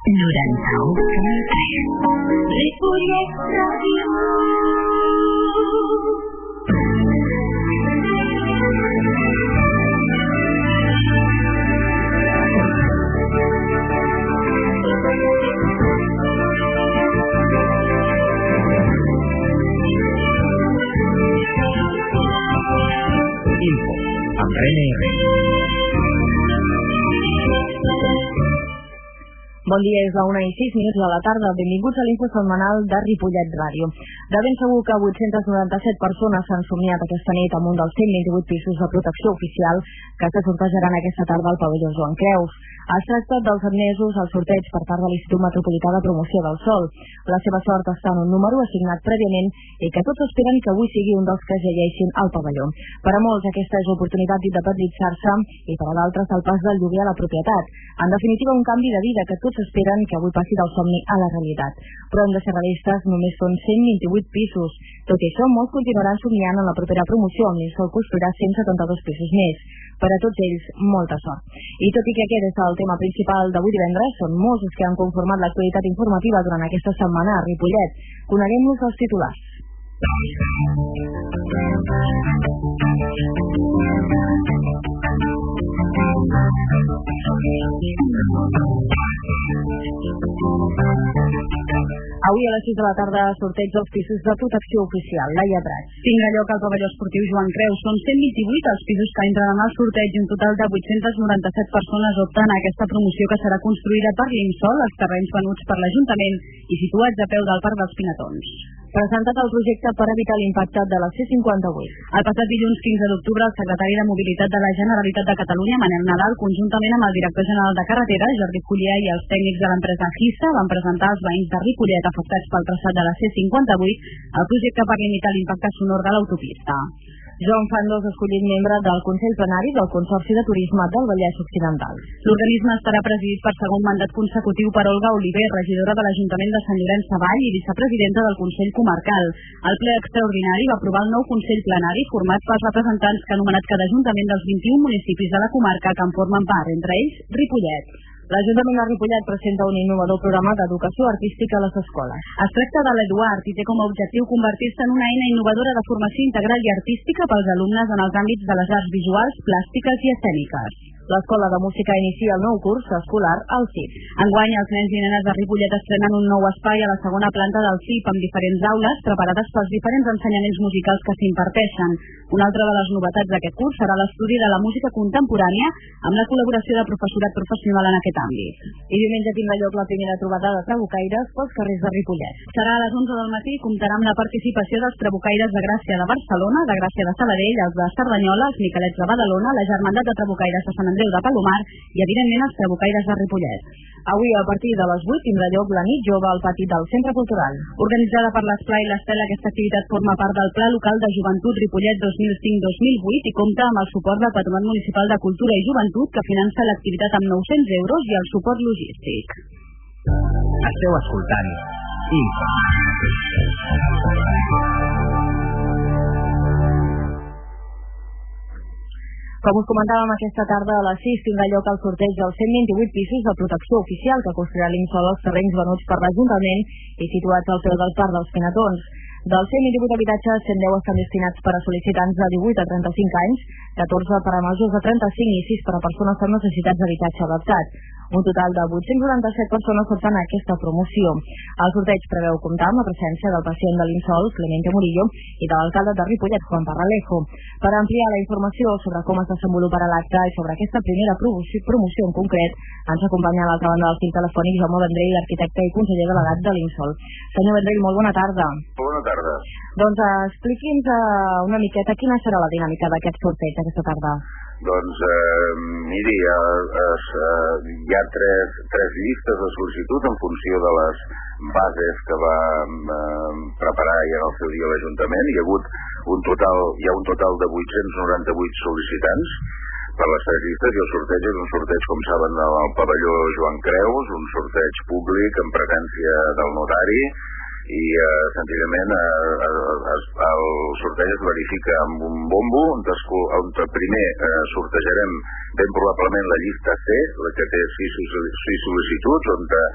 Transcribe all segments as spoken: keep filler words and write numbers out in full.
noranta-u coma tres. Ripollet Ràdio. Info, amb Rene Herrera. Bon dia, és la una i sis minuts de la tarda. Benvinguts a l'Info setmanal de Ripollet Ràdio. De ben segur que vuit-centes noranta-set persones s'han somiat aquesta nit amb un dels cent vint-i-vuit pisos de protecció oficial que se sortejaran aquesta tarda al pavelló Joan Creus. Es tracta dels admesos al sorteig per part de l'Institut Metropolità de Promoció del Sol. La seva sort està en un número assignat prèviament i que tots esperen que avui sigui un dels que es llegeixin al pavelló. Per a molts aquesta és l'oportunitat d'independitzar-se i per a d'altres el pas del lloguer a la propietat. En definitiva, un canvi de vida que tots esperen que avui passi del somni a la realitat. Però hem de ser realistes, només són cent vint-i-vuit pisos. Tot i això, molts continuaran somiant en la propera promoció, on l'Insol construirà cent setanta-dos pisos més. Per a tots ells, molta sort. I tot i que aquest és el tema principal d'avui divendres, són molts els que han conformat l'actualitat informativa durant aquesta setmana a Ripollet. Coneguem-los els titulars. Avui a les sis de la tarda sorteig dels pisos de protecció oficial, Laia Prats. Tindrà lloc al pavelló esportiu Joan Creus. Són cent vint-i-vuit els pisos que entren en el sorteig i un total de vuit-centes noranta-set persones opten a aquesta promoció que serà construïda per l'Imsol, els terrenys venuts per l'Ajuntament i situats a peu del Parc dels Pinatons. Presentat el projecte per evitar l'impacte de la C cinquanta-vuit. El passat dilluns quinze d'octubre, el secretari de Mobilitat de la Generalitat de Catalunya, Manel Nadal, conjuntament amb el director general de Carreteres, Jordi Collier, i els tècnics de l'empresa HISA, van presentar als veïns de Ripollet afectats pel traçat de la C cinquanta-vuit el projecte per limitar l'impacte sonor de l'autopista. Joan Fandos, escollit membre del Consell Plenari del Consorci de Turisme del Vallès Occidental. L'organisme estarà presidit per segon mandat consecutiu per Olga Oliver, regidora de l'Ajuntament de Sant Llorenç Savall i vicepresidenta del Consell Comarcal. El ple extraordinari va aprovar el nou Consell Plenari format pels representants que ha nomenat cada ajuntament dels vint-i-un municipis de la comarca que en formen part, entre ells Ripollet. L'Ajuntament de Ripollet presenta un innovador programa d'educació artística a les escoles. Es tracta de l'Eduard i té com a objectiu convertir-se en una eina innovadora de formació integral i artística pels alumnes en els àmbits de les arts visuals, plàstiques i escèniques. L'Escola de Música inicia el nou curs escolar al C I P. Enguany, els nens i nenes de Ripollet estrenen un nou espai a la segona planta del C I P amb diferents aules preparades pels diferents ensenyaments musicals que s'imparteixen. Una altra de les novetats d'aquest curs serà l'estudi de la música contemporània amb la col·laboració de professorat professional en aquest àmbit. I diumenge tindrà lloc la primera trobada de trabucaires pels carrers de Ripollet. Serà a les onze del matí i comptarà amb la participació dels trabucaires de Gràcia de Barcelona, de Gràcia de Sabadell, els de Cerdanyola, els Miquelets de Badalona, la Germandat de Trabucaires de Sant Andreu de Palomar i, evidentment, els trabucaires de Ripollet. Avui, a partir de les vuit, tindrà lloc la nit jove al pati del Centre Cultural. Organitzada per l'Esplà i l'Estel, aquesta activitat forma part del Pla Local de Joventut Ripollet dos mil cinc dos mil vuit i compta amb el suport del Patronat Municipal de Cultura i Joventut, que finança l'activitat amb nou-cents euros i el suport logístic. Esteu escoltant Info. Com us comentàvem, aquesta tarda a les sis tindrà lloc el sorteig dels cent vint-i-vuit pisos de protecció oficial que construirà l'Imsol als terrenys venuts per l'Ajuntament i situats al peu del Parc dels Pinatons. Dels cent vint-i-vuit habitatges, cent deu estan destinats per a sol·licitants de divuit a trenta-cinc anys, catorze per a majors de trenta-cinc i sis per a persones amb necessitats d'habitatge adaptat. Un total de vuit-cents noranta-set persones opten a aquesta promoció. El sorteig preveu comptar amb la presència del president de l'Imsol, Clemente Murillo, i de l'alcalde de Ripollet, Juan Parralejo. Per ampliar la informació sobre com es desenvoluparà l'acte i sobre aquesta primera promoció en concret, ens acompanya a l'altra banda del fil telefònic Jaume Vendrell, arquitecte i conseller delegat de l'Imsol. Senyor Vendrell, molt bona tarda. Bona tarda. Doncs uh, expliqui'ns uh, una miqueta quina serà la dinàmica d'aquest sorteig aquesta tarda. Doncs, eh, miri, eh, eh, hi ha tres, tres llistes de sol·licitud en funció de les bases que va eh, preparar ja en el seu dia l'Ajuntament. Hi ha hagut un total, hi ha un total de vuit-cents noranta-vuit sol·licitants per les tres llistes i el sorteig és un sorteig, com saben, al pavelló Joan Creus, un sorteig públic en presència del notari i eh, senzillament eh, es, el sorteig es verifica amb un bombo on, on primer eh, sortejarem ben probablement la llista C, la que té sis sol·licituds, on eh,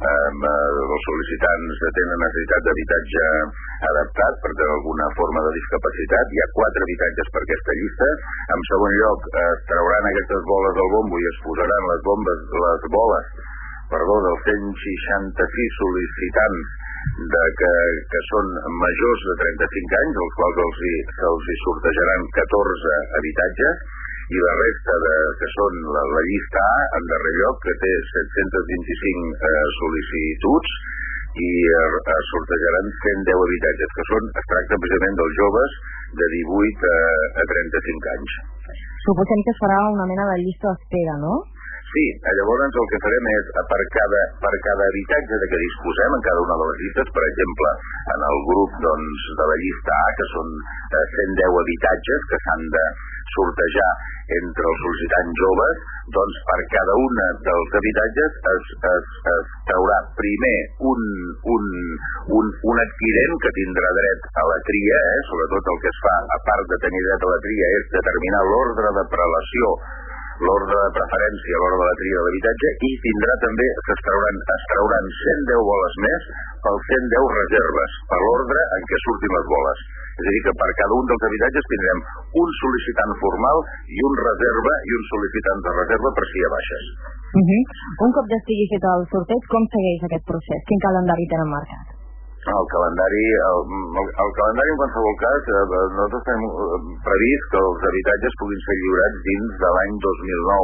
els sol·licitants tenen necessitat d'habitatge adaptat per alguna forma de discapacitat. Hi ha quatre habitatges per aquesta llista. En segon lloc, es trauran aquestes boles del bombo i es posaran les bombes, les boles perdó, dels cent seixanta-sis sol·licitants de que, que són majors de trenta-cinc anys, als quals els hi, se'ls hi sortejaran catorze habitatges, i la resta de, que són la, la llista A, en darrer lloc, que té set-cents vint-i-cinc eh, sol·licituds, i eh, es sortejaran cent deu habitatges, que són, es tracta precisament dels joves de divuit a trenta-cinc anys. Suposem que es farà una mena de llista d'espera, no? Sí, llavors el que farem és per cada, per cada habitatge de què disposem en cada una de les llistes, per exemple, en el grup doncs, de la llista A, que són eh, cent deu habitatges que s'han de sortejar entre els sol·licitants joves, doncs per cada una dels habitatges es, es, es traurà primer un, un, un, un adquirent que tindrà dret a la tria, eh? Sobretot el que es fa, a part de tenir dret a la tria, és determinar l'ordre de prelació, l'ordre de preferència a l'hora de la tria de l'habitatge, i tindrà també, es trauran, es trauran cent deu boles més pels cent deu reserves, per l'ordre en què surtin les boles. És a dir, que per cada un dels habitatges tindrem un sol·licitant formal i un reserva i un sol·licitant de reserva per si hi ha baixes. Uh -huh. Un cop ja estigui fet el sorteig, com segueix aquest procés? Quin calendari tenen marcat? El calendari, el, el, el calendari en qualsevol cas, eh, nosaltres tenim previst que els habitatges puguin ser lliurats dins de l'any dos mil nou,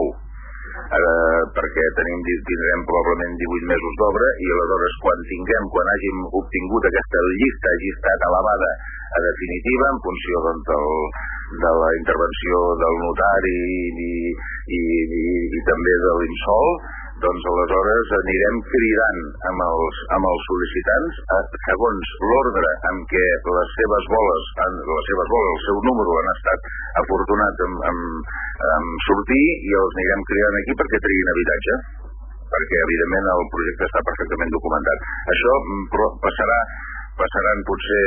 eh, perquè tenim, tindrem probablement divuit mesos d'obra, i aleshores quan tinguem, quan hàgim obtingut aquesta llista, hagi estat elevada a definitiva en funció doncs, del, de la intervenció del notari i, i, i, i també de l'IMSOL, doncs aleshores anirem cridant amb els, amb els sol·licitants a, segons l'ordre en què les seves boles, en, les seves boles, el seu número han estat afortunats en, en, en sortir, i els anirem cridant aquí perquè triguin habitatge, perquè evidentment el projecte està perfectament documentat. Això passarà, passaran potser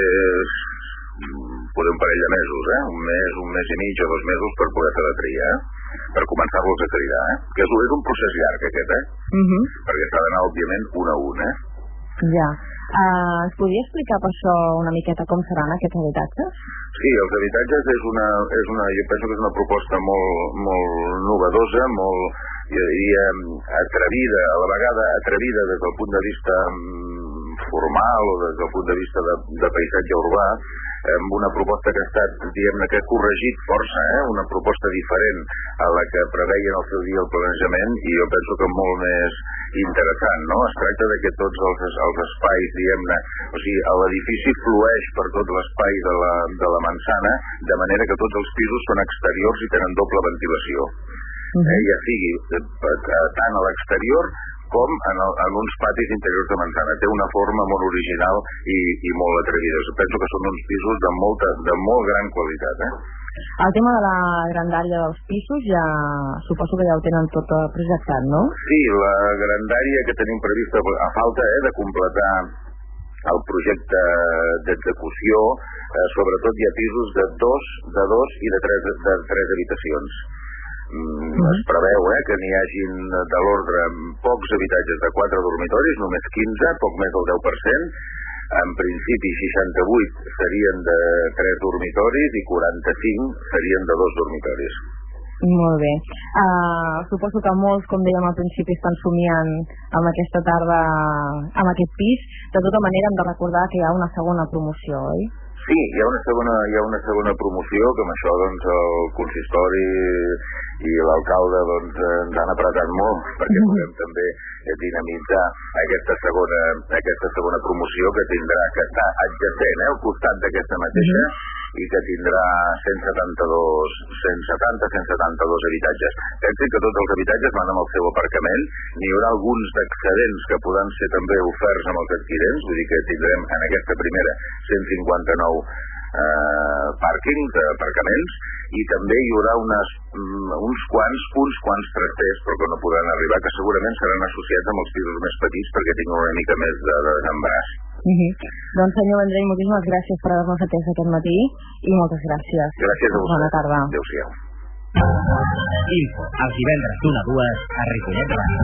potser un parell de mesos, eh? un mes, un mes i mig o dos mesos per poder fer la tria, eh? per començar-los a triar, eh? que és, és un procés llarg aquest, eh? Uh-huh. perquè s'ha d'anar òbviament un a un. Eh? Ja. Uh, es podria explicar per això una miqueta com seran aquests habitatges? Sí, els habitatges és una, és una, jo penso que és una proposta molt, molt novedosa, molt, jo diria, atrevida, a la vegada atrevida des del punt de vista formal o des del punt de vista de, de paisatge urbà, amb una proposta que ha estat, diguem-ne, que ha corregit força, eh? una proposta diferent a la que preveien al seu dia el planejament, i jo penso que molt més interessant, no? Es tracta de que tots els, els espais, diguem-ne, o sigui, l'edifici flueix per tot l'espai de la, de la manzana, de manera que tots els pisos són exteriors i tenen doble ventilació. Uh-huh. eh? Ja sigui tant a l'exterior com en, el, en uns patis interiors de manzana. Té una forma molt original i, i molt atrevida. Penso que són uns pisos de, molta, de molt gran qualitat. Eh? El tema de la grandària dels pisos ja suposo que ja ho tenen tot projectat, no? Sí, la grandària que tenim prevista a falta eh, de completar el projecte d'execució, eh, sobretot hi ha pisos de dos, de dos i de tres, de tres habitacions. Mm, uh-huh. Es preveu eh, que n'hi hagin de l'ordre pocs habitatges de quatre dormitoris, només quinze, poc més del deu per cent. En principi seixanta-vuit serien de tres dormitoris i quaranta-cinc serien de dos dormitoris. Molt bé. Uh, suposo que molts, com dèiem al principi, estan somiant amb aquesta tarda, amb aquest pis. De tota manera, hem de recordar que hi ha una segona promoció, oi? Sí, hi ha una segona, hi ha una segona promoció, que amb això doncs, el consistori i l'alcalde doncs, ens han apretat molt perquè podem també dinamitzar aquesta segona, aquesta segona promoció que tindrà, que està adjacent eh, al costat d'aquesta mateixa, i que tindrà cent setanta-dos, cent setanta, cent setanta-dos habitatges. Pensin que tots els habitatges van amb el seu aparcament, n'hi haurà alguns d'excedents que podran ser també oferts amb els adquirents, vull dir que tindrem en aquesta primera cent cinquanta-nou eh, pàrquings, aparcaments, i també hi haurà unes, uns quants, uns quants trasters, però que no podran arribar, que segurament seran associats amb els pisos més petits perquè tinguin una mica més de desembaràs. Uh-huh. Doncs senyor Vendrell, moltíssimes gràcies per haver-nos atès aquest matí i moltes gràcies. Gràcies a vosaltres. Bona tarda. Adéu-siau. Info, els divendres d'una a dues a Ripollet Ràdio.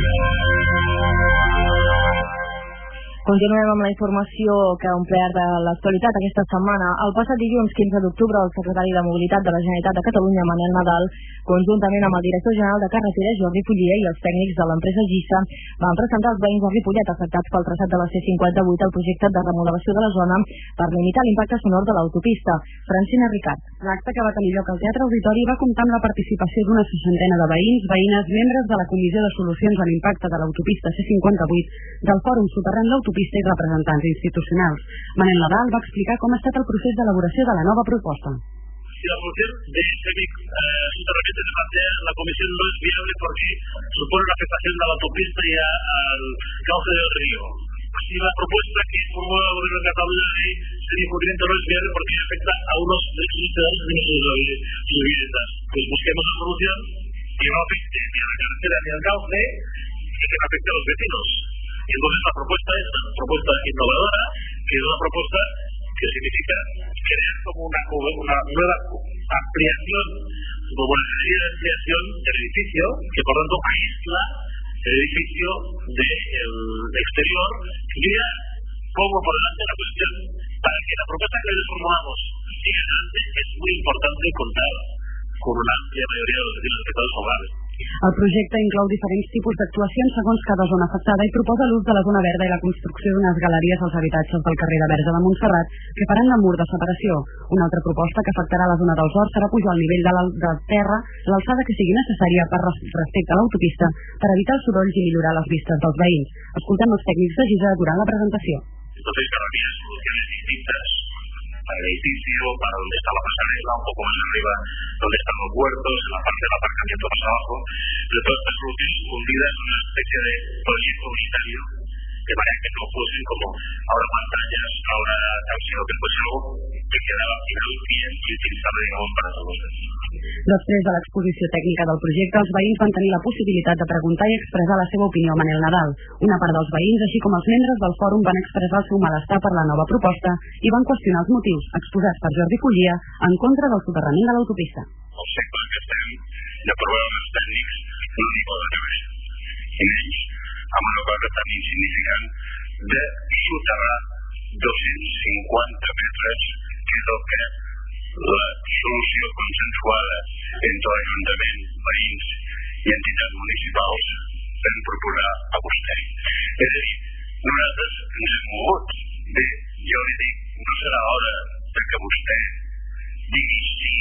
Continuem amb la informació que ha omplert de l'actualitat aquesta setmana. El passat dilluns quinze d'octubre, el secretari de Mobilitat de la Generalitat de Catalunya, Manel Nadal, conjuntament amb el director general de Carreteres, Jordi Follier, i els tècnics de l'empresa Gisa, van presentar als veïns de Ripollet afectats pel traçat de la C cinquanta-vuit el projecte de remodelació de la zona per limitar l'impacte sonor de l'autopista. Francina Ricard. L'acte, que va tenir lloc al Teatre Auditori, va comptar amb la participació d'una seixantena de veïns, veïnes, membres de la Comissió de Solucions a l'impacte de l'autopista C cinquanta-vuit, del Fòrum Soterrani L'autopista i representants institucionals. Manel Nadal va explicar com ha estat el procés d'elaboració de la nova proposta. Si la solución de este eh, soterramiento que plantea la comisión no es viable porque supone una afectación de la autopista y a, al cauce del río. Si la propuesta que formula el gobierno de Cataluña de ese incumplimiento no es viable porque afecta a unos derechos ciudadanos de sus viviendas, pues busquemos la solución que no afecte ni a la carretera ni al cauce y que no afecte a los vecinos. Y entonces la propuesta es una propuesta innovadora, que es una propuesta que significa crear como una, una nueva ampliación, como una serie de ampliación del edificio, que por tanto aísla el edificio del de exterior. Y ya pongo por delante la cuestión, para que la propuesta que les formulamos siga adelante, es muy importante contar con una amplia mayoría de los vecinos afectados hogares. El projecte inclou diferents tipus d'actuacions segons cada zona afectada i proposa l'ús de la zona verda i la construcció d'unes galeries als habitatges del carrer de Verge de Montserrat que faran de mur de separació. Una altra proposta que afectarà la zona dels Horts serà pujar al nivell de la de terra l'alçada que sigui necessària per respecte a l'autopista per evitar els sorolls i millorar les vistes dels veïns. Escoltem els tècnics de Gisa durant la presentació. Entonces, galerías, soluciones distintas para el edificio, para donde está la pasarela, un poco más arriba, donde están los huertos, en la parte del aparcamiento más abajo, pero todas estas soluciones fundidas en una especie de proyecto unitario, de manera que no fuesen como ahora pantallas, ahora tal, sino que fuese algo que quedara al final bien y utilizable, digamos, para todos. Després de l'exposició tècnica del projecte, els veïns van tenir la possibilitat de preguntar i expressar la seva opinió a Manel Nadal. Una part dels veïns, així com els membres del fòrum, van expressar el seu malestar per la nova proposta i van qüestionar els motius exposats per Jordi Follier en contra del soterrament de l'autopista. El segle que estem de provar els tècnics no n'hi poden haver, i menys amb una cosa tan insignificant de soterrar dos-cents cinquanta metres, que és el que la solució consensuada entre l'Ajuntament, veïns i entitats municipals vam proposar a vostè. És a dir, nosaltres ens hem mogut. Bé, jo li dic, no serà hora de que vostè digui sí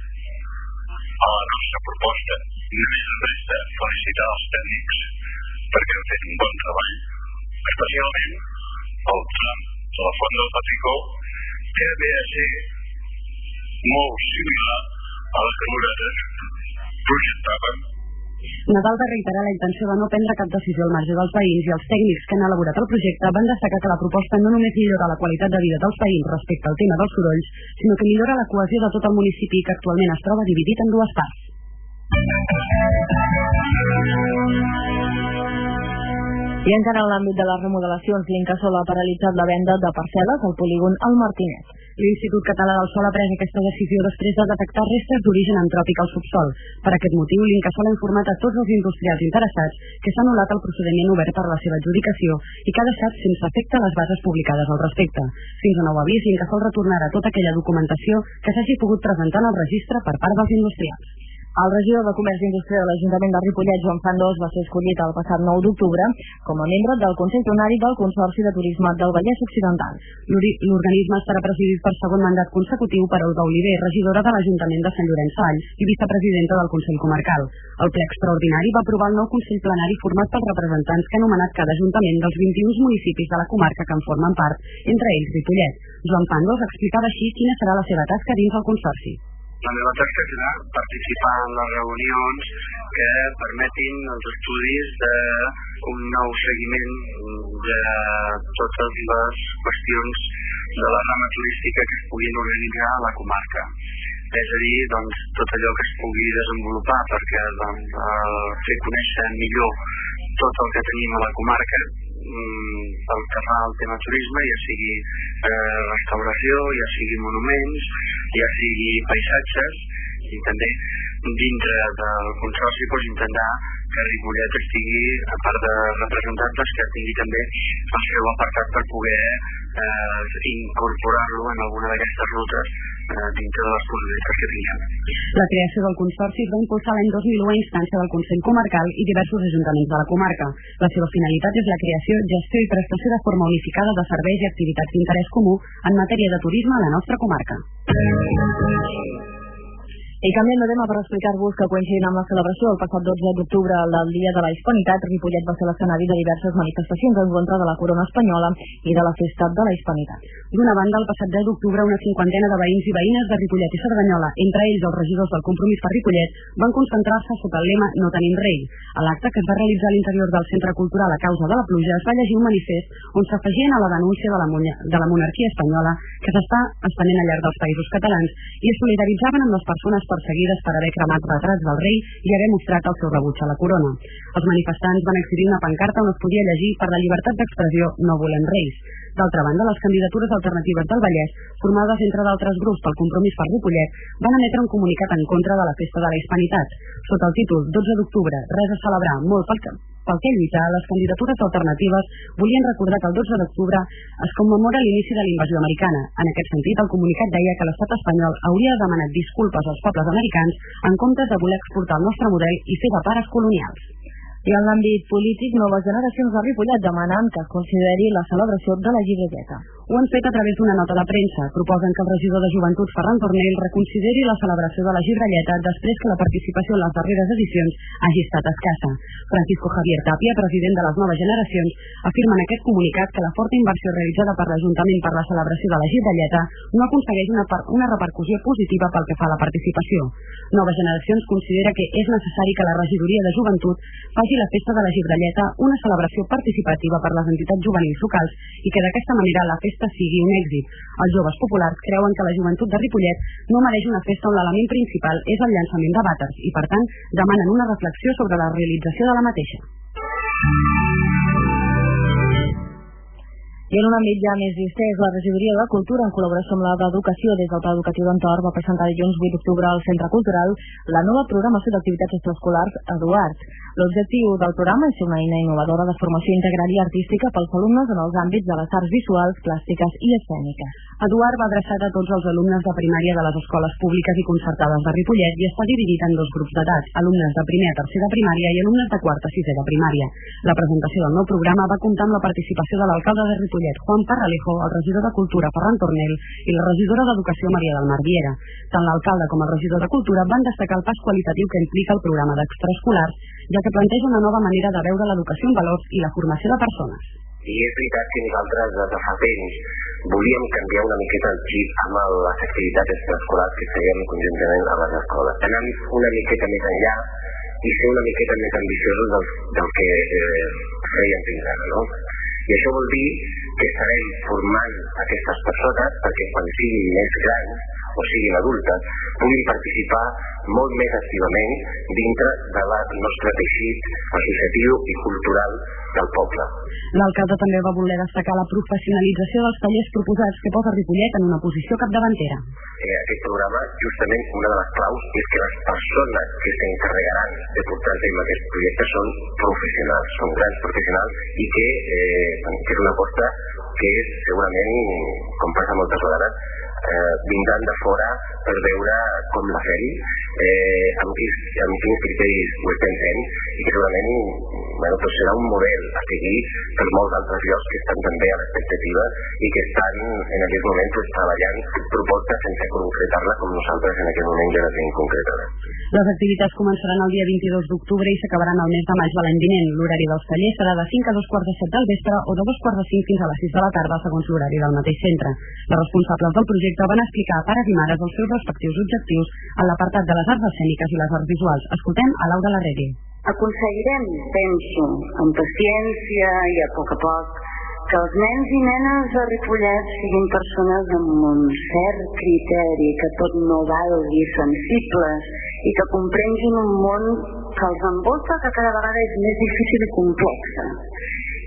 a la nostra proposta. Només ens resta felicitar els tècnics perquè han fet un bon treball, especialment el tram de la Font del Patricó, que ve a ser molt similar a la que nosaltres projectàvem. Nadal va reiterar la intenció de no prendre cap decisió al marge dels veïns i els tècnics que han elaborat el projecte van destacar que la proposta no només millora la qualitat de vida dels veïns respecte al tema dels sorolls, sinó que millora la cohesió de tot el municipi, que actualment es troba dividit en dues parts. I encara en l'àmbit de les remodelacions, l'Incasòl ha paralitzat la venda de parcel·les al polígon El Martinet. L'Institut Català del Sòl ha pres aquesta decisió després de detectar restes d'origen antròpic al subsol. Per aquest motiu, l'Incasòl ha informat a tots els industrials interessats que s'ha anul·lat el procediment obert per a la seva adjudicació i que ha deixat sense efecte les bases publicades al respecte. Fins a nou avís, l'Incasòl retornarà tota aquella documentació que s'hagi pogut presentar en el registre per part dels industrials. El regidor de Comerç i Indústria de l'Ajuntament de Ripollet, Joan Fandós, va ser escollit el passat nou d'octubre com a membre del Consell Plenari del Consorci de Turisme del Vallès Occidental. L'organisme estarà presidit per segon mandat consecutiu per Olga Oliver, regidora de l'Ajuntament de Sant Llorenç Savall i vicepresidenta del Consell Comarcal. El ple extraordinari va aprovar el nou Consell Plenari format pels representants que ha nomenat cada ajuntament dels vint-i-un municipis de la comarca que en formen part, entre ells Ripollet. Joan Fandós explicava així quina serà la seva tasca dins el Consorci. La meva tasca serà participar en les reunions que permetin els estudis d'un nou seguiment de totes les qüestions de la rama turística que es puguin organitzar a la comarca. És a dir, doncs, tot allò que es pugui desenvolupar perquè doncs, eh, fer conèixer millor tot el que tenim a la comarca pel que fa al tema turisme, ja sigui eh, restauració, ja sigui monuments, ja sigui paisatges, i també dintre del consorci doncs, intentar que Ripollet estigui, a part de representantes, que tingui també el seu apartat per poder eh, incorporar-lo en alguna d'aquestes rutes eh, dintre de les possibilitats que tinguem. La creació del consorci es va impulsar l'any dos mil u a instància del Consell Comarcal i diversos ajuntaments de la comarca. La seva finalitat és la creació, gestió i prestació de forma unificada de serveis i activitats d'interès comú en matèria de turisme a la nostra comarca. I canviem de tema per explicar-vos que coincidint amb la celebració del passat dotze d'octubre del Dia de la Hispanitat, Ripollet va ser l'escenari de diverses manifestacions en contra de la corona espanyola i de la festa de la Hispanitat. D'una banda, el passat deu d'octubre, una cinquantena de veïns i veïnes de Ripollet i Cerdanyola, entre ells els regidors del Compromís per Ripollet, van concentrar-se sota el lema No tenim rei. A l'acte que es va realitzar a l'interior del Centre Cultural a causa de la pluja es va llegir un manifest on s'afegien a la denúncia de la, de la monarquia espanyola que s'està estenent al llarg dels països catalans i es solidaritzaven amb les persones perseguides per haver cremat retrats del rei i haver mostrat el seu rebuig a la corona. Els manifestants van exhibir una pancarta on es podia llegir per la llibertat d'expressió No volem reis. D'altra banda, les candidatures alternatives del Vallès, formades entre d'altres grups pel Compromís per Ripollet, van emetre un comunicat en contra de la festa de la Hispanitat. Sota el títol dotze d'octubre, res a celebrar, molt pel que, pel que lluitar, les candidatures alternatives volien recordar que el dotze d'octubre es commemora l'inici de la invasió americana. En aquest sentit, el comunicat deia que l'estat espanyol hauria demanat disculpes als pobles americans en comptes de voler exportar el nostre model i fer de pares colonials. I en l'àmbit polític, noves generacions de Ripollet demanen que es consideri la celebració de la llibreta. Ho han fet a través d'una nota de premsa. Proposen que el regidor de Joventut, Ferran Tornell, reconsideri la celebració de la gibrelleta després que la participació en les darreres edicions hagi estat escassa. Francisco Javier Tapia, president de les noves generacions, afirma en aquest comunicat que la forta inversió realitzada per l'Ajuntament per la celebració de la gibrelleta no aconsegueix una, una repercussió positiva pel que fa a la participació. Noves Generacions considera que és necessari que la regidoria de Joventut faci la festa de la gibrelleta una celebració participativa per les entitats juvenils locals i que d'aquesta manera la festa sigui un èxit. Els joves populars creuen que la joventut de Ripollet no mereix una festa on l'element principal és el llançament de vàters i, per tant, demanen una reflexió sobre la realització de la mateixa. I en un àmbit ja més distès, la regidoria de Cultura, en col·laboració amb la d'Educació des del Pla Educatiu d'Entorn, va presentar dilluns vuit d'octubre al Centre Cultural la nova programació d'activitats extraescolars Eduard. L'objectiu del programa és ser una eina innovadora de formació integral i artística pels alumnes en els àmbits de les arts visuals, plàstiques i escèniques. Eduard va adreçat a tots els alumnes de primària de les escoles públiques i concertades de Ripollet i està dividit en dos grups d'edat, alumnes de primer a tercer de primària i alumnes de quart a sisè de primària. La presentació del nou programa va comptar amb la participació de l'alcalde de Ripollet, Juan Parralejo, el regidor de Cultura, Ferran Tornell, i la regidora d'Educació, Maria del Mar Viera. Tant l'alcalde com el regidor de Cultura van destacar el pas qualitatiu que implica el programa d'extraescolars, ja que planteja una nova manera de veure l'educació en valors i la formació de persones. I és veritat que nosaltres des de fa temps volíem canviar una miqueta el xip amb el, les activitats extraescolars que fèiem conjuntament a les escoles. Anem una miqueta més enllà i ser una miqueta més ambiciosos del, del que eh, fèiem fins ara, no? I això vol dir que estarem formant aquestes persones perquè quan siguin més grans o siguin adultes puguin participar molt més activament dintre del nostre teixit associatiu i cultural del poble. L'alcalde també va voler destacar la professionalització dels tallers proposats que posa Ripollet en una posició capdavantera. Eh, aquest programa, justament una de les claus és que les persones que s'encarregaran de portar a terme aquest projecte són professionals, són grans professionals i que, eh, que és una aposta que és segurament, com passa moltes vegades, eh, vindran de fora per veure com la fem, eh, amb, quins, amb quins criteris ho estem fent i que segurament bueno, doncs serà un model a seguir per molts altres llocs que estan també a l'expectativa i que estan en aquest moment pues, treballant propostes sense concretar-la com nosaltres en aquest moment ja la tenim concretada. Les activitats començaran el dia vint-i-dos d'octubre i s'acabaran el mes de maig de l'any vinent. L'horari dels tallers serà de cinc a dos quarts de set del vespre o de dos quarts de cinc fins a les sis de la tarda segons l'horari del mateix centre. Les responsables del projecte van explicar a pares i mares els seus respectius objectius en l'apartat de les arts escèniques i les arts visuals. Escoltem a Laura Larregui. Aconseguirem, penso, amb paciència i a poc a poc, que els nens i nenes de Ripollet siguin persones amb un cert criteri, que tot no valgui, sensibles, i que comprenguin un món que els envolta, que cada vegada és més difícil i complexa.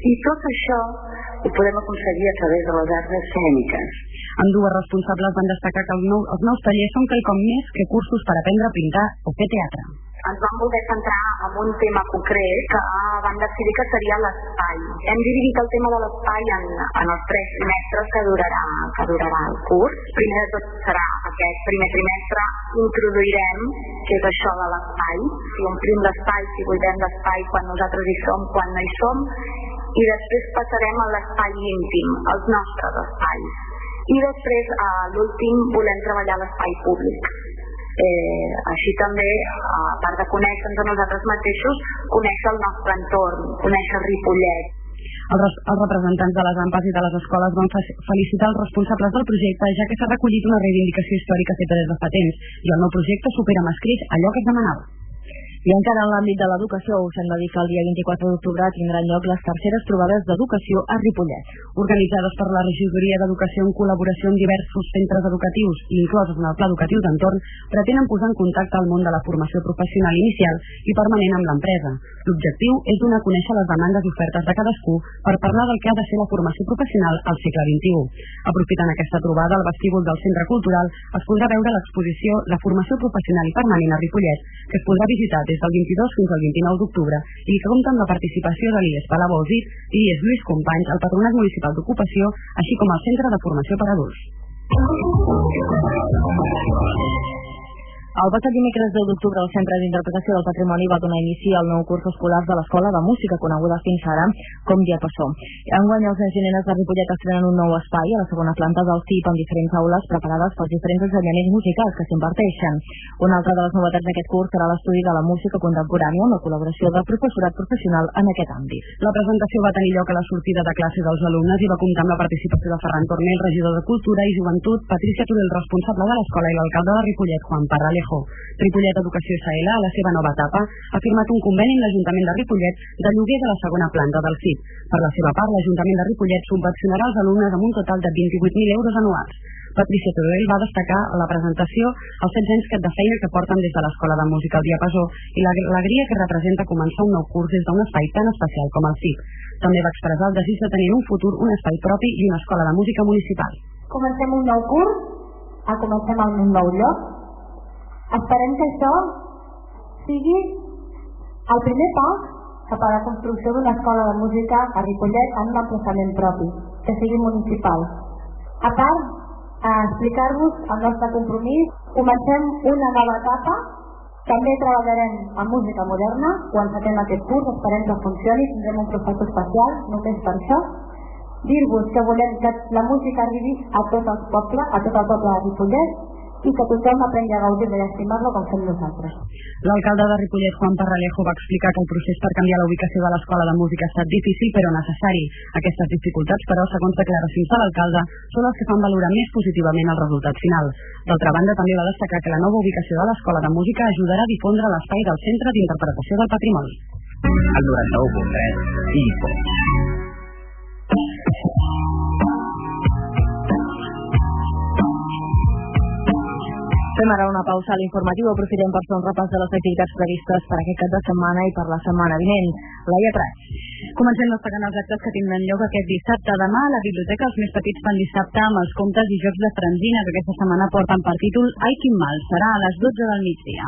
I tot això ho podem aconseguir a través de les arts escèniques. Ambdues responsables van destacar que els, nou, els nous tallers són quelcom més que cursos per aprendre a pintar o fer teatre. Ens vam voler centrar en un tema concret que vam decidir que seria l'espai. Hem dividit el tema de l'espai en, en els tres trimestres que durarà, que durarà el curs. Primer de tot serà aquest primer trimestre, introduirem què és això de l'espai, si omplim l'espai, si buidem l'espai, quan nosaltres hi som, quan no hi som, i després passarem a l'espai íntim, als nostres espais. I després, a l'últim, volem treballar l'espai públic. Eh, així també, a part de conèixer-nos a nosaltres mateixos, conèixer el nostre entorn, conèixer Ripollet. Els, res, els representants de les A M P A S i de les escoles van felicitar els responsables del projecte, ja que s'ha recollit una reivindicació històrica feta des de fa temps, i el nou projecte supera amb escrit allò que es demanava. I encara en l'àmbit de l'educació, us hem de dir que el dia vint-i-quatre d'octubre tindran lloc les terceres trobades d'educació a Ripollet. Organitzades per la Regidoria d'Educació en col·laboració amb diversos centres educatius i inclosos en el Pla Educatiu d'Entorn, pretenen posar en contacte el món de la formació professional inicial i permanent amb l'empresa. L'objectiu és donar a conèixer les demandes i ofertes de cadascú per parlar del que ha de ser la formació professional al segle vint-i-u. Aprofitant aquesta trobada, al vestíbul del Centre Cultural es podrà veure l'exposició La formació professional i permanent a Ripollet, que es podrà visitar des del vint-i-dos fins al vint-i-nou d'octubre i que compta amb la participació de l'I E S Palavòsit i l'I E S Lluís Companys, el Patronat Municipal d'Ocupació, així com el Centre de Formació per Adults. El passat dimecres deu d'octubre el Centre d'Interpretació del Patrimoni va donar inici al nou curs escolar de l'Escola de Música, coneguda fins ara com Diapasó. Enguany els nens i nenes de Ripollet estrenen un nou espai a la segona planta del C I P amb diferents aules preparades pels diferents ensenyaments musicals que s'imparteixen. Una altra de les novetats d'aquest curs serà l'estudi de la música contemporània amb la col·laboració del professorat professional en aquest àmbit. La presentació va tenir lloc a la sortida de classe dels alumnes i va comptar amb la participació de Ferran Tornell, regidor de Cultura i Joventut, Patricia Turell, responsable de l'escola, i l'alcalde de Ripollet, Juan Parralejo. Ripollet Educació S L, a la seva nova etapa, ha firmat un conveni amb l'Ajuntament de Ripollet de lloguer de la segona planta del C I P. Per la seva part, l'Ajuntament de Ripollet subvencionarà els alumnes amb un total de vint-i-vuit mil euros anuals. Patricia Torell va destacar a la presentació els setze anys de feina que porten des de l'Escola de Música al Diapasó i l'alegria que representa començar un nou curs des d'un espai tan especial com el C I P. També va expressar el desig de tenir en un futur un espai propi i una escola de música municipal. Comencem un nou curs, comencem en un nou lloc. Esperem que això sigui el primer pas cap a la construcció d'una escola de música a Ripollet en un emplaçament propi, que sigui municipal. A part, a explicar-vos el nostre compromís, comencem una nova etapa. També treballarem en música moderna. Quan encetem aquest curs, esperem que funcioni, tindrem un professor especial, només per això. Dir-vos que volem que la música arribi a tot el poble, a tot el poble de Ripollet, i que tothom aprengui a gaudir i a estimar-lo com fem nosaltres. L'alcalde de Ripollet, Juan Parralejo, va explicar que el procés per canviar la ubicació de l'escola de música ha estat difícil però necessari. Aquestes dificultats, però, segons declaracions de l'alcalde, són les que fan valorar més positivament el resultat final. D'altra banda, també va destacar que la nova ubicació de l'escola de música ajudarà a difondre l'espai del Centre d'Interpretació del Patrimoni. El noranta-u punt tres Info. Fem ara una pausa a l'informatiu, aprofitem per fer un repàs de les activitats previstes per aquest cap de setmana i per la setmana vinent. Laia Prats. Comencem destacant els actes que tindran lloc aquest dissabte. Demà a la biblioteca els més petits fan dissabte amb els contes i jocs de franzina que aquesta setmana porten per títol Ai, quin mal, serà a les dotze del migdia.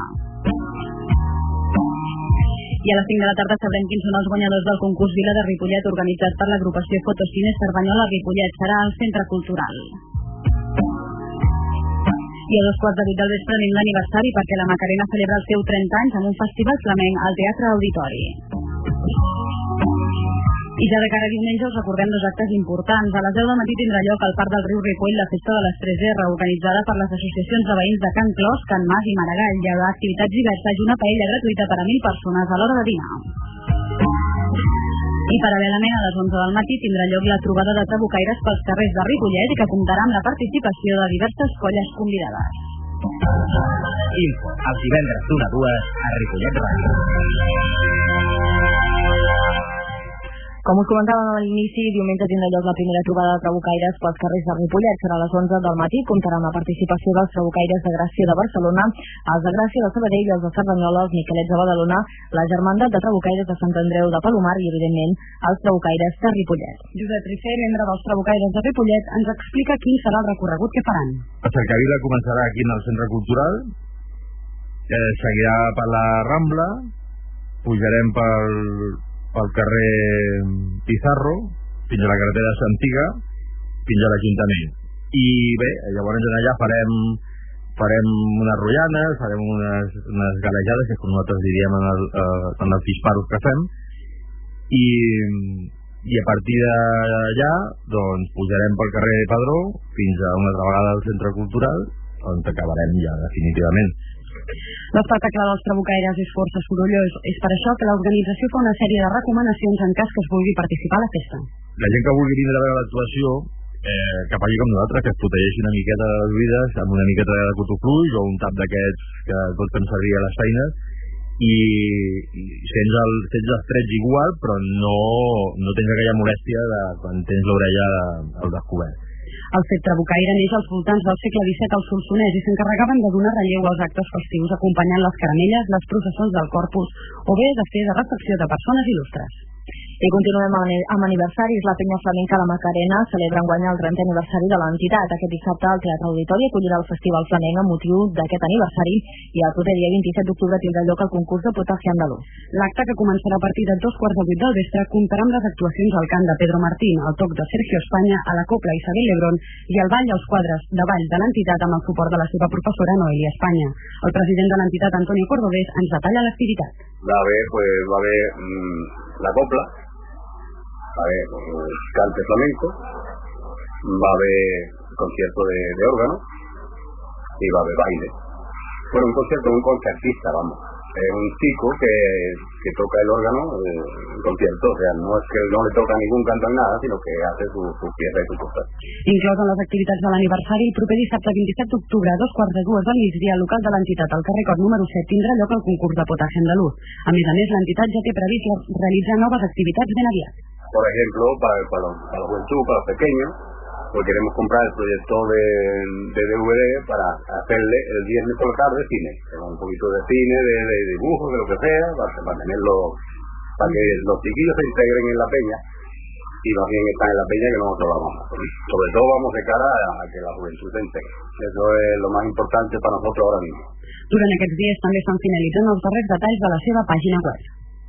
I a les cinc de la tarda sabrem quins són els guanyadors del concurs Vila de Ripollet organitzat per l'agrupació Fotocines Cerdanyola Ripollet. Serà al Centre Cultural. I a dos quarts de vuit del vespre anem l'aniversari perquè la Macarena celebra els seus trenta anys amb un festival flamenc al Teatre Auditori. I ja de cara a diumenge us recordem dos actes importants. A les deu del matí tindrà lloc al Parc del Riu Ripoll la Festa de les tres erre, organitzada per les associacions de veïns de Can Clos, Can Mas i Maragall. Hi haurà activitats diverses i una paella gratuïta per a mil persones a l'hora de dinar. I paral·lelament a les onze del matí tindrà lloc la trobada de trabucaires pels carrers de Ripollet i que comptarà amb la participació de diverses colles convidades. Info, els divendres d'una a dues a Ripollet Ràdio. Com us comentàvem a l'inici, diumenge tindrà lloc la primera trobada de trabucaires pels carrers de Ripollet. Serà a les onze del matí, comptarà amb la participació dels trabucaires de Gràcia de Barcelona, els de Gràcia de Sabadell, els de Cerdanyola, els Miquelets de Badalona, la Germandat de Trabucaires de Sant Andreu de Palomar i, evidentment, els trabucaires de Ripollet. Josep Ricé, membre dels trabucaires de Ripollet, ens explica quin serà el recorregut que faran. La cercavila començarà aquí en el Centre Cultural, eh, seguirà per la Rambla, pujarem pel, pel carrer Pizarro fins a la carretera Santiga, fins a l'Ajuntament. I bé, llavors allà farem farem unes rotllanes, farem unes, unes galejades, que com nosaltres diríem en, el, eh, en els disparos que fem, i, i a partir d'allà doncs pujarem pel carrer Padró fins a una altra vegada al Centre Cultural, on acabarem ja definitivament. L'espectacle dels trabucaires és força sorollós. És per això que l'organització fa una sèrie de recomanacions en cas que es vulgui participar a la festa. La gent que vulgui vindre a veure l'actuació, eh, que faci com nosaltres, que es protegeixi una miqueta de les oïdes amb una miqueta de cotofluix o un tap d'aquests que tot fem servir a les feines, i, i sents, el, sents els trets igual, però no, no tens aquella molèstia de quan tens l'orella al descobert. El fet trabucaire neix als voltants del segle disset al Solsonès i s'encarregaven de donar relleu als actes festius acompanyant les caramelles, les processons del Corpus o bé de fer de recepció de persones il·lustres. I continuem amb aniversaris. La Penya Flamenca La Macarena celebra enguany el trentè aniversari de l'entitat. Aquest dissabte el Teatre Auditori acollirà el Festival Flamenc amb motiu d'aquest aniversari i el proper dia vint-i-set d'octubre tindrà lloc el concurs de potaje andalús. L'acte, que començarà a partir de dos quarts de vuit del vespre, comptarà amb les actuacions al cant de Pedro Martín, al toc de Sergio España, a la copla Isabel Lebrón i al ball als quadres de ball de l'entitat amb el suport de la seva professora Noelia España. El president de l'entitat, Antonio Cordobés, ens detalla l'activitat. Va a haver, pues, va a haver mmm, la copla, va a haver pues, cante flamenco, va a haber concierto de, de órgano y va a haber baile. Bueno, un concierto, un concertista, vamos. Es un chico que, que toca el órgano eh, en concierto, o sea, no es que no le toca a ningún cantar nada, sino que hace su, su pieza y su cosa. Inclòs en les activitats de l'aniversari, el proper dissabte vint-i-set d'octubre a dos quarts de dues del migdia al local de l'entitat al carrer Cort número set tindrà lloc el concurs de potaje andalús. A més a més, l'entitat ja té previst realitzar noves activitats ben aviat. Por ejemplo, para, para, para la juventud, para los pequeños, pues queremos comprar el proyector de, de D V D para hacerle el viernes por la tarde cine, un poquito de cine, de, de dibujos, de lo que sea, para, para tenerlo, para que los chiquillos se integren en la peña y más bien están en la peña que nosotros vamos. Sobre todo vamos de cara a, a que la juventud se integre. Eso es lo más importante para nosotros ahora mismo. Durant aquests dies també estan finalitzant els darrers detalls de la seva pàgina web.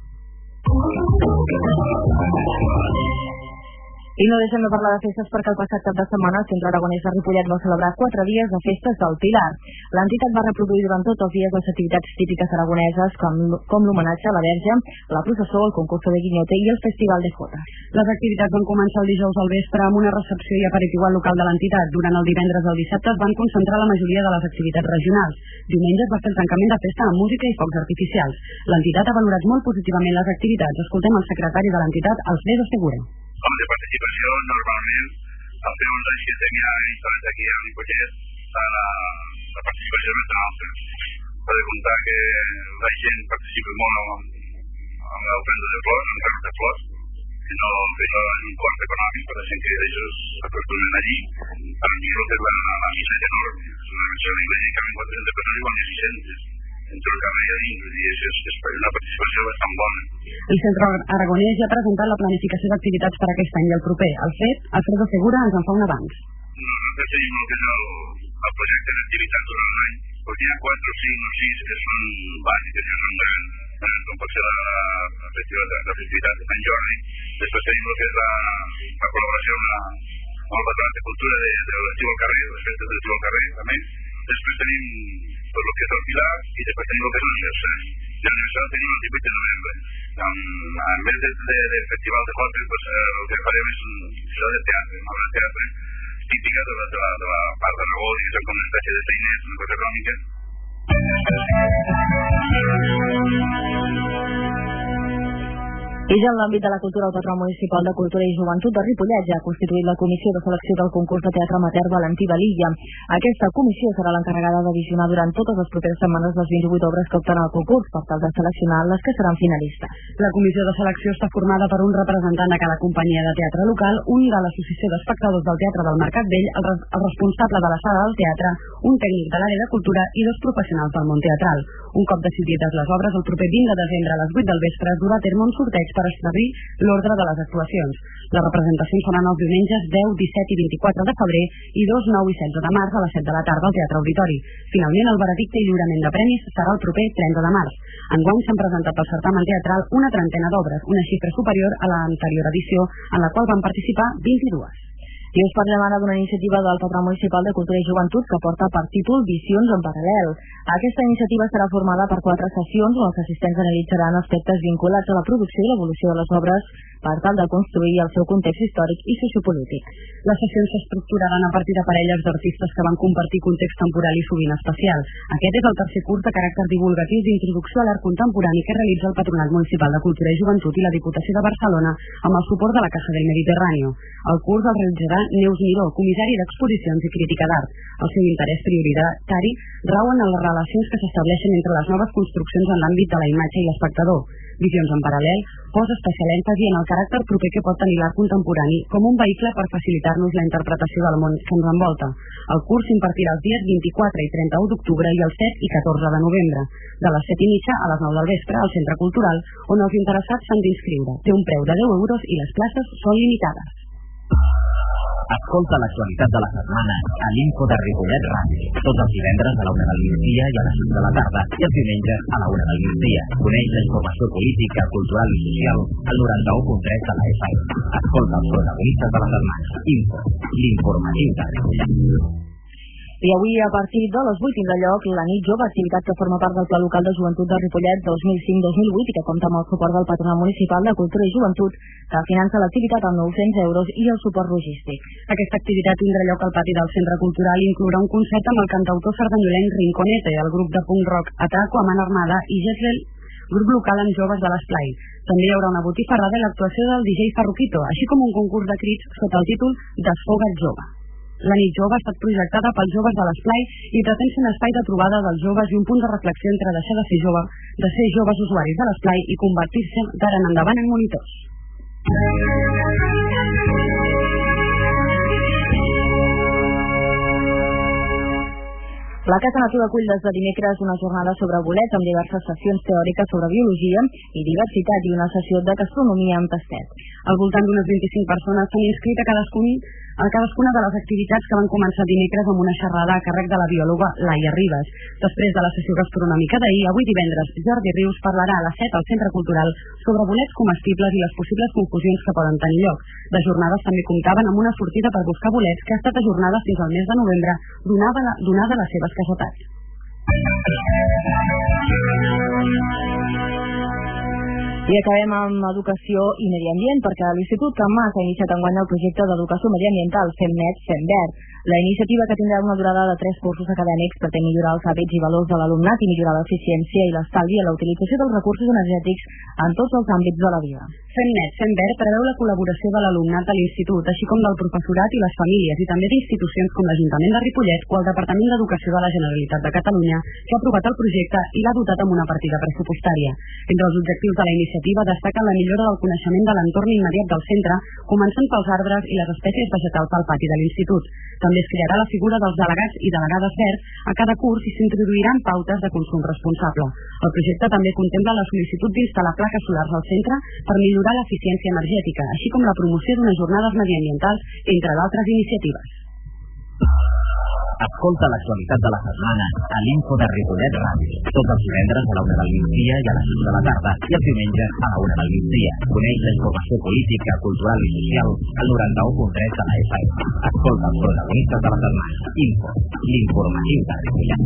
I no deixem de parlar de festes perquè el passat cap de setmana el Centre Aragonès de Ripollet va celebrar quatre dies de festes del Pilar. L'entitat va reproduir durant tots els dies les activitats típiques aragoneses com, com l'homenatge a la Verge, la processó, el concurs de guinyote i el festival de fotes. Les activitats van començar el dijous al vespre amb una recepció i aperitiu al local de l'entitat. Durant el divendres al dissabte es van concentrar la majoria de les activitats regionals. Diumenge es va fer el tancament de festa amb música i focs artificials. L'entitat ha valorat molt positivament les activitats. Escoltem el secretari de l'entitat, Alfredo Segura. Com de participació, normalment, al fer uns anys que tenia instal·lats aquí a Ripollet, la, la participació no és alta. S'ha de comptar que la gent participa molt amb, amb l'ofrenda de flors, amb carros de flors, que no veia un cost econòmic per la gent que ells acostumen allí. Per mi el que és la, la missa és enorme. És una missa de la gent que caben quatre-centes persones i quan hi ha sis-centes. Entre el carrer i a dins, i és, és, és una participació bastant bona. El Centre Aragonès ja ha presentat la planificació d'activitats per aquest any i el proper. Al fet, Alfredo Segura ens en fa un avanç. Nosaltres tenim el que és el, el projecte d'activitats durant l'any, perquè hi ha quatre o cinc o sis que són bàsiques, que són grans, eh, com pot ser la, la, festival, la festivitat de Sant Jordi. Després tenim el que és la, la col·laboració amb, la, amb el Patronat de Cultura de, de l'estiu al carrer, les festes de l'estiu al carrer també. Després tenim tot el que és el Pilar i després tenim el que és l'aniversari. L'aniversari tenim el divuit de novembre. En, en vez de, de, del festival de fotos, pues, eh, el que farem és un show de teatre, una obra de teatre típica de la, de la, de la part d'Aragó, i és com una espècie de feiners, una cosa crònica. I ja en l'àmbit de la cultura, el Patronat Municipal de Cultura i Joventut de Ripollet ja ha constituït la comissió de selecció del concurs de teatre amateur Valentí Valilla. Aquesta comissió serà l'encarregada de visionar durant totes les properes setmanes les vint-i-vuit obres que opten al concurs per tal de seleccionar les que seran finalistes. La comissió de selecció està formada per un representant de cada companyia de teatre local, un de l'Associació d'Espectadors del Teatre del Mercat Vell, el, res el responsable de la sala del teatre, un tècnic de l'àrea de cultura i dos professionals del món teatral. Un cop decidides les obres, el proper vint de desembre a les vuit del vespre es durà a terme un sorteig per establir l'ordre de les actuacions. Les representacions seran els diumenges deu, disset i vint-i-quatre de febrer i dos, nou i setze de març a les set de la tarda al Teatre Auditori. Finalment, el veredicte i lliurament de premis serà el proper trenta de març. Enguany s'han presentat al certamen teatral una trentena d'obres, una xifra superior a l'anterior edició, en la qual van participar vint-i-dues. I us parlem ara d'una iniciativa del Patronat Municipal de Cultura i Joventut que porta per títol Visions en Paral·lel. Aquesta iniciativa serà formada per quatre sessions on els assistents analitzaran aspectes vinculats a la producció i l'evolució de les obres per tal de construir el seu context històric i sociopolític. Les sessions s'estructuraran a partir de parelles d'artistes que van compartir context temporal i sovint espacial. Aquest és el tercer curs de caràcter divulgatiu d'introducció a l'art contemporani que realitza el Patronat Municipal de Cultura i Joventut i la Diputació de Barcelona amb el suport de la Caja del Mediterráneo. El curs el realitzarà Neus Miró, comissari d'Exposicions i Crítica d'Art. El seu interès prioritari rau en les relacions que s'estableixen entre les noves construccions en l'àmbit de la imatge i l'espectador. Visions en Paral·lel posa especial èmfasi en el caràcter proper que pot tenir l'art contemporani com un vehicle per facilitar-nos la interpretació del món que ens envolta. El curs s'impartirà els dies vint-i-quatre i trenta-u d'octubre i els set i catorze de novembre, de les set i mitja a les nou del vespre al Centre Cultural, on els interessats s'han d'inscriure. Té un preu de deu euros i les places són limitades. Escolta l'actualitat de la setmana a l'Info de Ripollet Ràdio. Tots els divendres a la una del migdia i a les cinc de la tarda i els diumenges a la una del migdia. Coneix la informació política, cultural i social al noranta-u punt tres de la F M. Escolta els protagonistes de la setmana. Info, l'informatiu de Ripollet. I avui, a partir de les vuit, tindrà lloc la nit jove, activitat que forma part del Pla Local de Joventut de Ripollet dos mil cinc dos mil vuit i que compta amb el suport del Patronat Municipal de Cultura i Joventut, que finança l'activitat amb nou-cents euros i el suport logístic. Aquesta activitat tindrà lloc al pati del Centre Cultural i inclourà un concert amb el cantautor sardanyolenc Rinconete, el grup de punk rock Ataco a Man Armada i Jezreel, grup local amb joves de l'Esplai. També hi haurà una botifarrada i l'actuació del D J Farruquito, així com un concurs de crits sota el títol Desfoga't Jove. La nit jove ha estat projectada pels joves de l'Esplai i pretén ser un espai de trobada dels joves i un punt de reflexió entre deixar de ser jove, de ser joves usuaris de l'Esplai i convertir-se d'ara en endavant en monitors. La Casa Natura acull des de dimecres una jornada sobre bolets amb diverses sessions teòriques sobre biologia i diversitat i una sessió de gastronomia amb tastet. Al voltant d'unes vint-i-cinc persones s'han inscrit a cadascun a cadascuna de les activitats que van començar dimecres amb una xerrada a càrrec de la biòloga Laia Ribas. Després de la sessió gastronòmica d'ahir, avui divendres, Jordi Rius parlarà a les set al Centre Cultural sobre bolets comestibles i les possibles confusions que poden tenir lloc. Les jornades també comptaven amb una sortida per buscar bolets que ha estat ajornada fins al mes de novembre, donada la, donada la seva escassetat. I acabem amb educació i medi ambient, perquè l'Institut Can Mas ha iniciat enguany el projecte d'educació mediambiental Fem Net, Fem Verd. La iniciativa, que tindrà una durada de tres cursos acadèmics, pretén millorar els hàbits i valors de l'alumnat i millorar l'eficiència i l'estalvi en la utilització dels recursos energètics en tots els àmbits de la vida. Fem Net, Fem Verd preveu la col·laboració de l'alumnat de l'Institut, així com del professorat i les famílies, i també d'institucions com l'Ajuntament de Ripollet o el Departament d'Educació de la Generalitat de Catalunya, que ha aprovat el projecte i l'ha dotat amb una partida pressupostària. Entre els objectius de la iniciativa destaquen la millora del coneixement de l'entorn immediat del centre, començant pels arbres i les espècies vegetals del pati de l'Institut. També es crearà la figura dels delegats i delegades verds a cada curs i s'introduiran pautes de consum responsable. El projecte també contempla la sol·licitud d'instal·lar plaques solars al centre per millorar l'eficiència energètica, així com la promoció d'unes jornades mediambientals, entre d'altres iniciatives. Escolta l'actualitat de la setmana a l'Info de Ripollet Ràdio. Tots els divendres a la una del migdia i a les cinc de la tarda i els diumenges a la una del migdia. Coneix la informació política, cultural i social al noranta-u punt tres de la F M. Escolta els protagonistes de la setmana. Info, l'informatiu de Ripollet.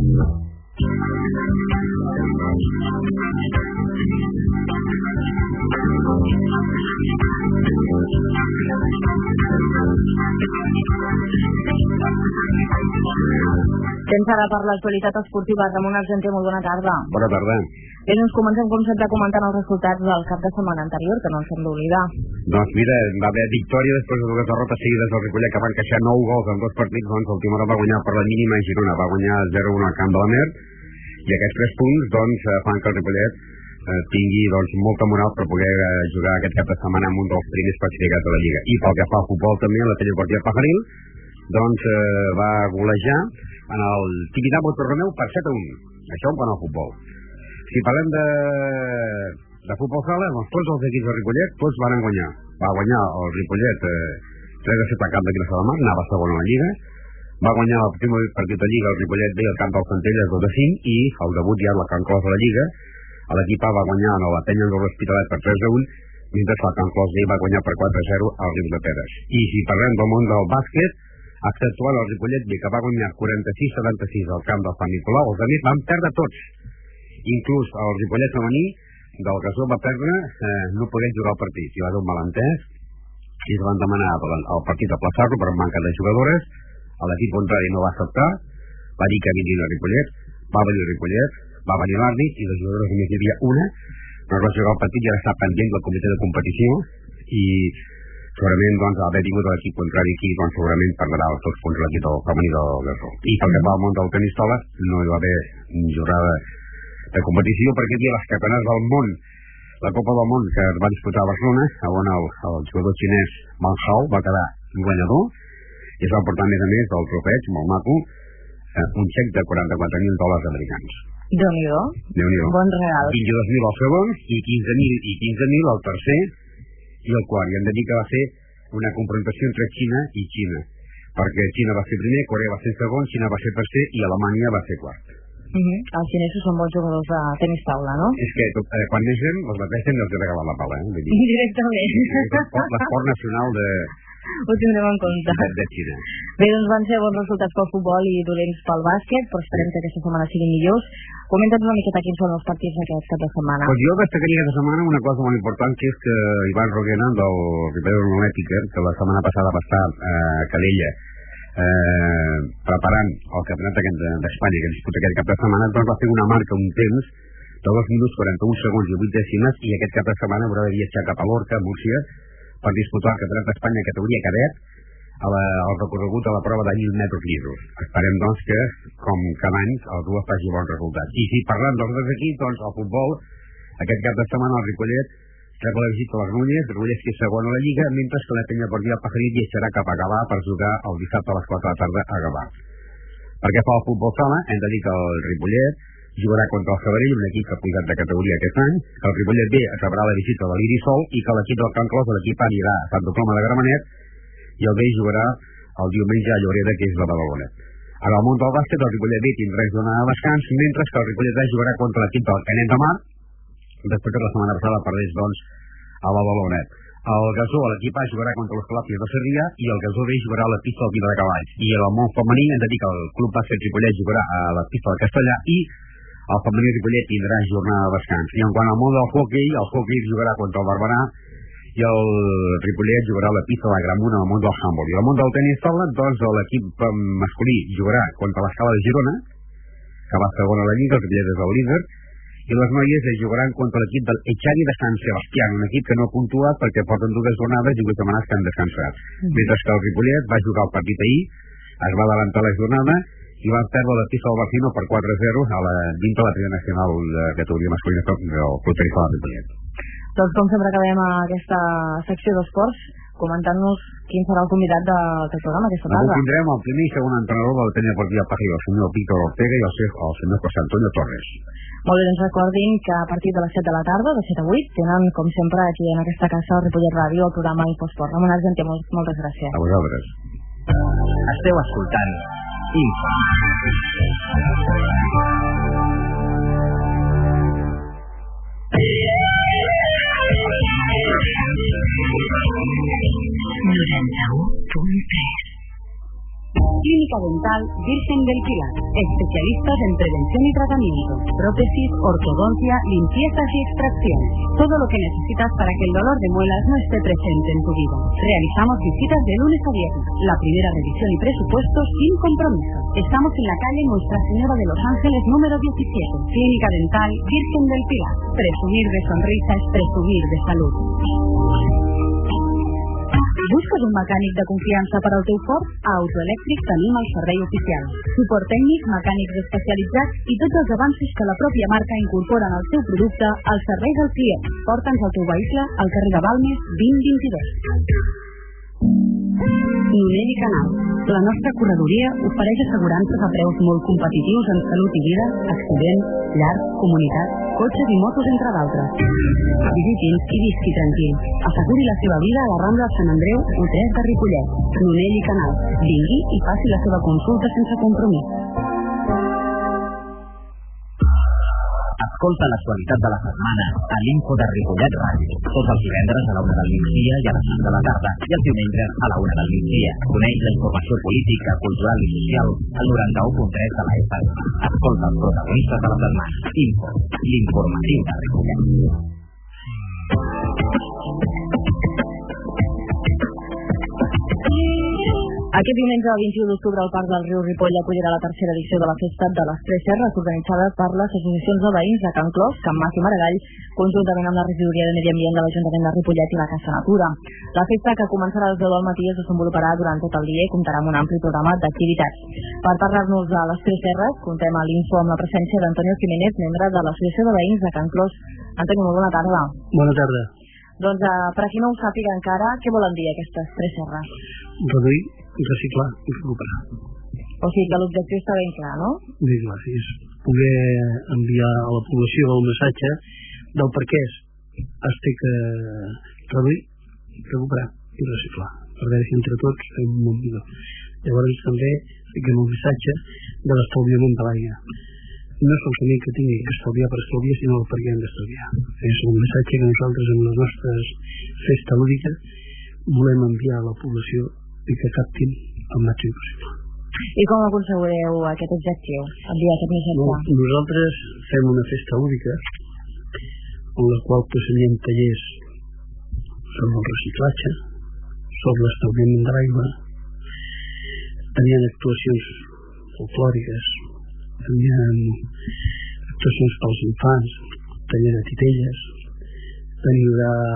Temps ara per l'actualitat esportiva. Ramon Argenter, molt bona tarda. Bona tarda. Bé, doncs comencem com sempre comentant els resultats del cap de setmana anterior, que no ens hem d'oblidar. Doncs mira, va haver victòria després de dues derrotes seguides del Ripollet, que van encaixar nou gols en dos partits. Doncs l'última hora va guanyar per la mínima i Girona va guanyar zero a un al Camp de la Mer, i aquests tres punts doncs, fan que el Ripollet eh, tingui doncs, molta moral per poder eh, jugar aquest cap de setmana amb un dels primers classificats de la Lliga. I pel que fa al futbol també, la Teleportiva Pajaril doncs eh, va golejar en el Tibidabo Torroneu per set a un. Això en quant al futbol. Si parlem de, de futbol sala, doncs tots els equips de Ripollet, tots van guanyar. Va guanyar el Ripollet eh, tres a set al camp de Vilassar de Mar, anava segon a la Lliga. Va guanyar el primer partit de Lliga el Ripollet B al camp del Centelles dos a cinc, i el debut ja la Can Clos de la Lliga. L'equip A va guanyar a la Penya de l'Hospitalet per tres a un, mentre que la Can Clos B va guanyar per quatre a zero al Riu de Peres. I si parlem del món del bàsquet, exceptuant el Ripollet B, que va guanyar quaranta-sis a setanta-sis al camp del Sant Nicolau, els amics van perdre tots. Inclús el Ripollet femení del Gasó va perdre, eh, no poder jugar el partit. Hi va haver un malentès i es van demanar el partit a plaçar-lo per manca de jugadores. L'equip contrari no va acceptar, va dir que vindria el Ripollet, va venir el Ripollet, va venir l'àrbit, i les jugadores només hi havia una, però es va jugar el partit i ara està pendent del comitè de competició, i segurament doncs, haver tingut l'equip contrari aquí, doncs segurament perdrà els dos punts l'equip del femení del Gasó. I pel que va al món del tenis taula, no hi va haver jornada de competició, perquè aquí les campionats del món, la Copa del Món que es va disputar a Barcelona, on el, el jugador xinès Wang Hao va quedar guanyador, i es va portar a més a més del trofeig, molt maco, un xec de quaranta-quatre mil dòlars americans. Déu-n'hi-do. Déu-n'hi-do. Bon regal. vint-i-dos mil al segon, i quinze mil i quinze mil al tercer i el quart. I hem de dir que va ser una confrontació entre Xina i Xina, perquè Xina va ser primer, Corea va ser segon, Xina va ser tercer i Alemanya va ser quart. Uh -huh. Els xinesos són bons jugadors de tenis taula, no? És que tot, eh, quan neixen, els mateixen els he regalat la pala, eh? Dir, directament. l'esport nacional de... Ho tindrem en compte. De, de Xina. Bé, doncs van ser bons resultats pel futbol i dolents pel bàsquet, però esperem que aquesta setmana siguin millors. Comenta'ns una miqueta quins són els partits d'aquest cap de setmana. Pues jo destacaria aquesta setmana una cosa molt important, que és que Ivan Roguena, del Ripollet Olímpica, que la setmana passada va estar a Calella eh, preparant el campionat d'Espanya que disputa aquest cap de setmana, doncs va fer una marca, un temps de dos minuts quaranta-un segons i vuit dècimes, i aquest cap de setmana haurà de viatjar cap a Lorca, a Múrcia, per disputar el campionat d'Espanya categoria cadet a la, al recorregut de la prova de mil metres llisos. Esperem doncs que, com cada any, el dues faci bons resultats. I si parlant dels dos equips, doncs el futbol, aquest cap de setmana el Ripollet rep la visita a les Núñez, Ripollet que és segon a la Lliga, mentre que la Penya Portiva Pajaril viatjarà cap a Gavà per jugar el dissabte a les quatre de la tarda a Gavà. Perquè fa el futbol sala, hem de dir que el Ripollet jugarà contra el Sabadell, un equip que ha pujat de categoria aquest any, que el Ripollet B rebrà la visita de l'Irisol, i que l'equip del Can Clos, l'equip A, anirà a Santa Coloma de Gramenet, i el B jugarà el diumenge a Lloreda, que és la Badalona. Ara, al món del bàsquet, el Ripollet B tindrà jornada de descans, mentre que el Ripollet A jugarà contra l'equip del Canet de Mar, després que la setmana passada perdés, doncs, a la Badalona. El Gasó, l'equip A, jugarà contra les Calàpies de Sarrià, i el Gasó B jugarà a la pista del Vila de Cavalls. I el món femení, hem de dir que el Club Bàsquet Ripollet jugarà a la pista del Castellà, i el femení Ripollet tindrà jornada de descans. I en quant al món del hoquei, el hoquei jugarà contra el Barberà, i el Ripollet jugarà a la pista de la Gramuna al món del handball. I al món del tenis taula, doncs l'equip masculí jugarà contra l'Escala de Girona, que va segon a la Lliga, el Ripollet és el líder, i les noies jugaran contra l'equip del Echari de Sant Sebastià, un equip que no ha puntuat perquè porten dues jornades i vuit setmanes que han descansat. Mm. Mentre que el Ripollet va jugar el partit ahir, es va adelantar la jornada i van perdre la pista del Barcino per quatre a zero a la, dintre de la Primera Nacional de categoria masculina del Club Tenis Taula Ripollet. Doncs com sempre acabem aquesta secció d'esports comentant-nos quin serà el convidat de, del programa aquesta tarda. Avui tindrem el primer i segon entrenador de la Penya Portiva Pajaril, el senyor Víctor Ortega, i el, el senyor José Antonio Torres. Molt bé, doncs recordin que a partir de les set de la tarda, de set a vuit, tenen, com sempre, aquí en aquesta casa, el Ripollet Ràdio, el programa Infosport. Ramon Argenter, moltes gràcies. A vosaltres. Esteu escoltant Info. noranta-u punt tres Clínica Dental Virgen del Pilar. Especialistas en prevención y tratamiento, prótesis, ortodoncia, limpiezas y extracciones. Todo lo que necesitas para que el dolor de muelas no esté presente en tu vida. Realizamos visitas de lunes a viernes. La primera revisión y presupuesto sin compromiso. Estamos en la calle Nuestra Señora de los Ángeles número diecisiete. Clínica Dental Virgen del Pilar. Presumir de sonrisa es presumir de salud. Busques un mecànic de confiança per al teu Ford? A Autoelèctric tenim el servei oficial. Suport tècnic, mecànics especialitzats i tots els avanços que la pròpia marca incorpora en el seu producte al servei del client. Porta'ns el teu vehicle al carrer de Balmes vint vint-i-dos. Nonell i Canal. La nostra corredoria ofereix assegurances a preus molt competitius en salut i vida, accidents, llar, comunitat, cotxes i motos, entre d'altres. Visiti'ns i visqui tranquil. Asseguri la seva vida a la Rambla de Sant Andreu, u tres de Ripollet. Nonell i Canal. Vingui i faci la seva consulta sense compromís. Escolta l'actualitat de la setmana a l'Info de Ripollet Ràdio. Tots els divendres a la una del migdia i a les cinc de la tarda i els diumenges a la una del migdia. Coneix la informació política, cultural i social al noranta-u punt tres de la F M. Escolta els protagonistes de la setmana. Info, l'informatiu de Ripollet. Aquest diumenge, el vint-i-u d'octubre, el Parc del Riu Ripoll acollirà la tercera edició de la Festa de les Tres Serres, organitzada per les associacions de veïns de Can Clos, Can Mas i Maragall, conjuntament amb la regidoria de Medi Ambient de l'Ajuntament de Ripollet i la Casa Natura. La festa, que començarà a les deu del matí, es desenvoluparà durant tot el dia i comptarà amb un ampli programa d'activitats. Per parlar-nos de les Tres Serres, contem a l'Info amb la presència d'Antonio Jiménez, membre de l'Associació de Veïns de Can Clos. Antonio, molt bona tarda. Bona tarda. Doncs, uh, per a qui no ho sàpiga encara, què volen dir aquestes Tres Serres? Reduir, reciclar i recuperar. O sigui que l'objectiu està ben clar, no? Ben clar, sí, és poder enviar a la població el missatge del per què es té que reduir, recuperar i reciclar, per veure si entre tots fem molt millor. Llavors també fiquem un missatge de l'estalviament de l'aigua. No solament que tingui que estalviar per estalviar, sinó per què hem d'estalviar. És un missatge que nosaltres amb les nostres festes lúdiques volem enviar a la població i que captin el màxim possible. I com aconseguireu aquest objectiu, enviar aquest missatge? No, nosaltres fem una festa lúdica en la qual posseiem tallers sobre el reciclatge, sobre l'estalviament de l'aigua, tenien actuacions folclòriques, tenien actuacions pels infants, taller de titelles, tenien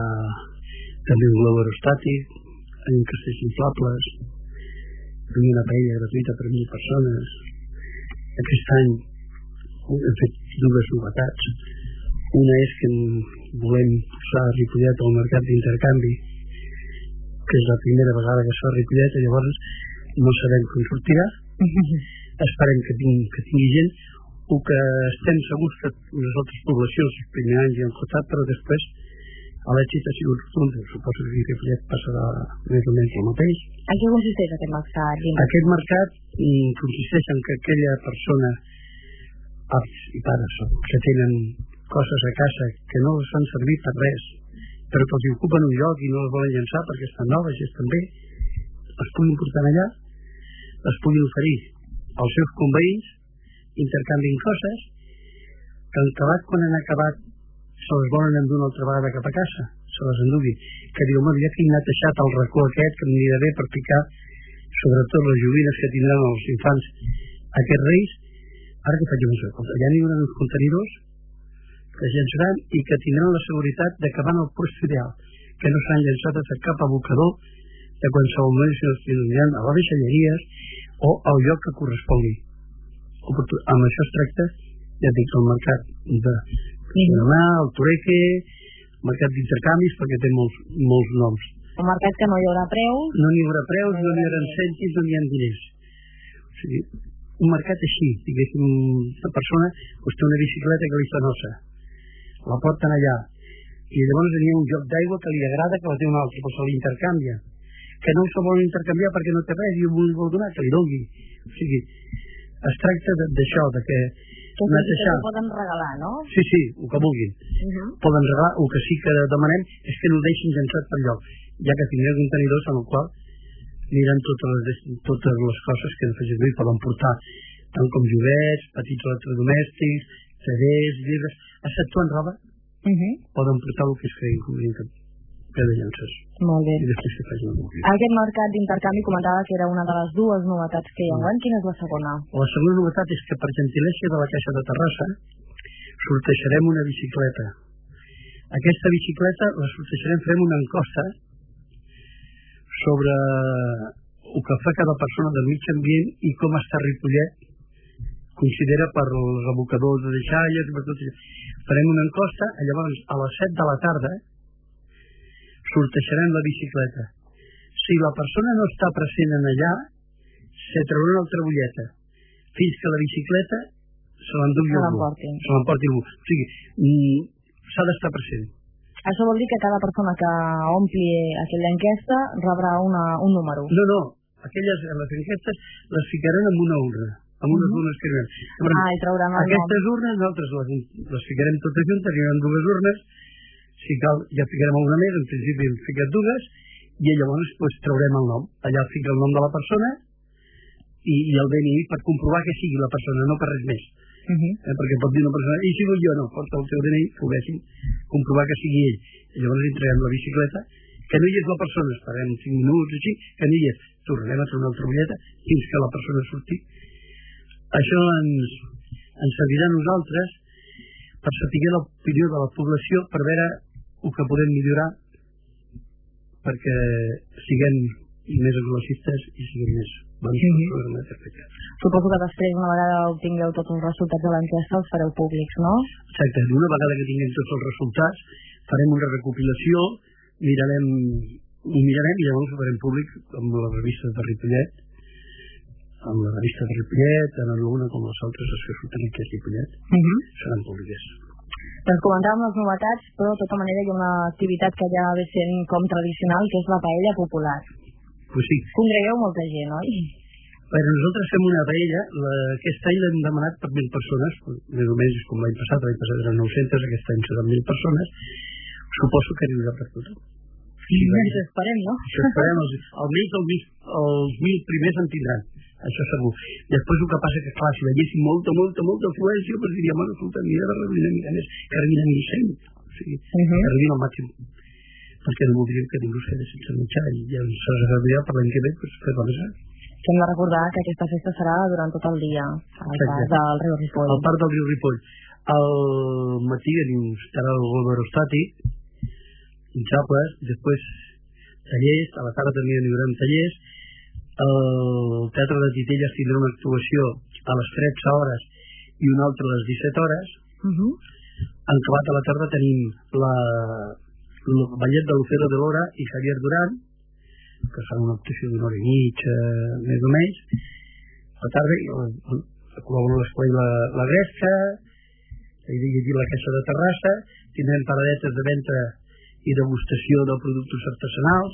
també un globo aerostàtic, tenien castells inflables, tenien una paella gratuïta per a mil persones. Aquest any hem fet dues novetats. Una és que volem posar a Ripollet al mercat d'intercanvi, que és la primera vegada que es fa a Ripollet, i llavors no sabem com sortirà. Esperem que tingui, que tingui gent, o que estem segurs que les altres poblacions els primers anys hi han costat, però després l'èxit ha sigut rotund. Suposo que Ripollet passarà més o menys el mateix. En què consisteix aquest mercat? Aquest mercat mm, consisteix en que aquella persona, pares i pares, que tenen coses a casa que no els fan servir per res, però que els ocupen un lloc i no les volen llançar perquè estan noves i estan bé, les puguin portar allà, les puguin oferir als seus conveïns, intercanvien coses, que al acabat, quan han acabat, se les volen endur una altra vegada cap a casa, se les endugui, que diu, home, ja que he anat deixat el racó aquest, que m'anirà bé per picar, sobretot les joguines que tindran els infants aquests reis. Ara que faig una cosa, allà n'hi haurà uns contenidors que es llançaran i que tindran la seguretat de que van al post ideal, que no s'han llançat a cap abocador de qualsevol moment, si no es tindran a les deixalleries o al lloc que correspongui. Amb això es tracta, ja dic, el mercat de Vilamà, el Toreque, el mercat d'intercanvis, perquè té molts, molts noms. Un mercat que no hi haurà preus? No n'hi haurà preus, no n'hi haurà cèntims, no n'hi ha diners. O sigui, un mercat així, diguéssim, una persona doncs té una bicicleta que li fa nosa, la porten allà, i llavors hi ha un joc d'aigua que li agrada que la té un altre, però se l'intercanvia, que no se vol intercanviar perquè no té res i ho vol donar, que li doni. O sigui, es tracta d'això, de que que ho poden regalar, no? Sí, sí, el que vulguin. Uh-huh. Poden regalar, el que sí que demanem és que no ho deixin llançat per lloc, ja que tindrem contenidors en el qual aniran totes les, totes les coses que han fet servir, poden portar tant com joguets, petits electrodomèstics, C Ds, llibres, exceptuant roba, uh -huh. poden portar el que es creguin convenient que de llances. Molt bé. I després que facin el motiu. Aquest mercat d'intercanvi comentava que era una de les dues novetats que hi ha. Mm. Quina és la segona? La segona novetat és que per gentilesa de la Caixa de Terrassa sortejarem una bicicleta. Aquesta bicicleta la sortejarem, farem una encosta sobre el que fa cada persona del mig ambient i com està Ripollet considera per els abocadors de deixalles, per tot això. Farem una encosta, llavors a les set de la tarda sortejarem la bicicleta. Si la persona no està present en allà, se traurà una altra butlleta fins que la bicicleta se l'endugui algú. Se l'emporti algú. O sigui, s'ha d'estar present. Això vol dir que cada persona que ompli aquella enquesta rebrà una, un número. No, no. Aquelles, les enquestes les ficaran en una urna, amb unes uh-huh. urnes que hi ha. Ah, i trauran el Aquestes nom. urnes nosaltres les, les ficarem totes juntes, hi ha dues urnes, si cal ja ficarem una més, en principi hem ficat dues, i llavors pues, traurem el nom. Allà fica el nom de la persona i, i el D N I per comprovar que sigui la persona, no per res més. Uh-huh. Eh, perquè pot dir una persona, i si vull jo, no, porta el teu D N I, poguessin comprovar que sigui ell. I llavors li traiem la bicicleta, que no hi és la persona, esperem cinc minuts així, que no hi és, tornarem a treure una altra butlleta fins que la persona surti. Això ens, ens servirà a nosaltres per saber l'opinió de la població, per veure el que podem millorar perquè siguem més ecologistes i siguem més bons mm -hmm. per la Suposo que després, una vegada obtingueu tots els resultats de l'enquesta, els fareu públics, no? Exacte, una vegada que tinguem tots els resultats farem una recopilació, mirarem ho mirarem i llavors ho farem públic amb les revistes de Ripollet, amb la revista de Ripollet, tant en l'una com les altres que surten aquí a Ripollet, uh -huh. seran públiques. Doncs comentàvem les novetats, però de tota manera hi ha una activitat que ja ve sent com tradicional, que és la paella popular. Pues sí. Congregueu molta gent, oi? Però nosaltres fem una paella, la, aquest any l'hem demanat per mil persones, més o menys com l'any passat, l'any passat eren nou-centes, aquest any seran mil persones, suposo que arribarà per tothom. Sí, això esperem, no? Això esperem, els, almenys els, els mil primers en tindran, això segur. Després el que passa que, clar, si veiéssim molta, molta, molta afluència, doncs diríem, bueno, escolta, mira de reduir una mica més, que arribin a mil cent, o sigui, uh -huh. que arribin al màxim. Perquè no voldríem que ningú es quedés sense menjar i ja ens reservaria per l'any que ve, doncs fer la mesa. Hem de recordar que aquesta festa serà durant tot el dia, al parc del riu Ripoll. Al parc del riu Ripoll. Al matí estarà el globo aerostàtic, xapes, després tallers, a la tarda també hi haurà tallers, el Teatre de Titelles tindrà una actuació a les tretze hores i una altra a les disset hores. Uh-huh. En acabat a la tarda tenim la, el ballet de Lucero de Lora i Javier Durán, que fan una actuació d'una hora i mitja, més o menys. A la tarda col·labora l'escola la, la Gresca, hi ha la Caixa de Terrassa, tindrem paradetes de venda i degustació de productes artesanals,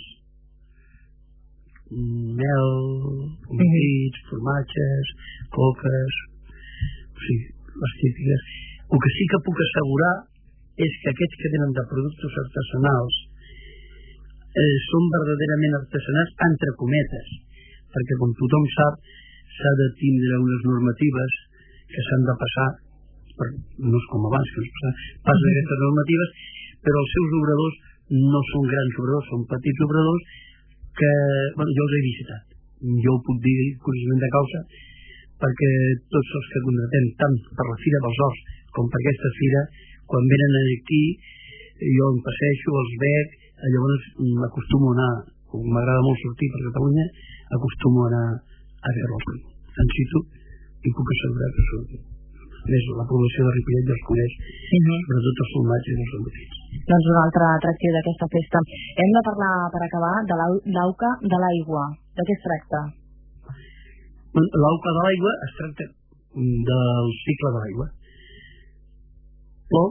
mel, confits, formatges, coques, o sigui, les típiques. El que sí que puc assegurar és que aquests que venen de productes artesanals eh, són verdaderament artesanals entre cometes, perquè com tothom sap s'ha de tindre unes normatives que s'han de passar, per, no és com abans que no es passen, passen aquestes normatives, però els seus obradors no són grans obradors, són petits obradors que, bueno, jo els he visitat, jo ho puc dir coneixement de causa, perquè tots els que contratem tant per la Fira dels Horts com per aquesta fira, quan venen aquí jo em passeixo, els veig, llavors m'acostumo a anar, m'agrada molt sortir per Catalunya, acostumo a anar a veure-los en situ i puc assegurar que són més la població de Ripollet ja els coneix, uh-huh. sobretot els formatges i els embotits. Doncs un altre atractiu d'aquesta festa. Hem de parlar, per acabar, de l'auca de l'aigua. De què es tracta? L'auca de l'aigua es tracta del cicle de l'aigua. Plou,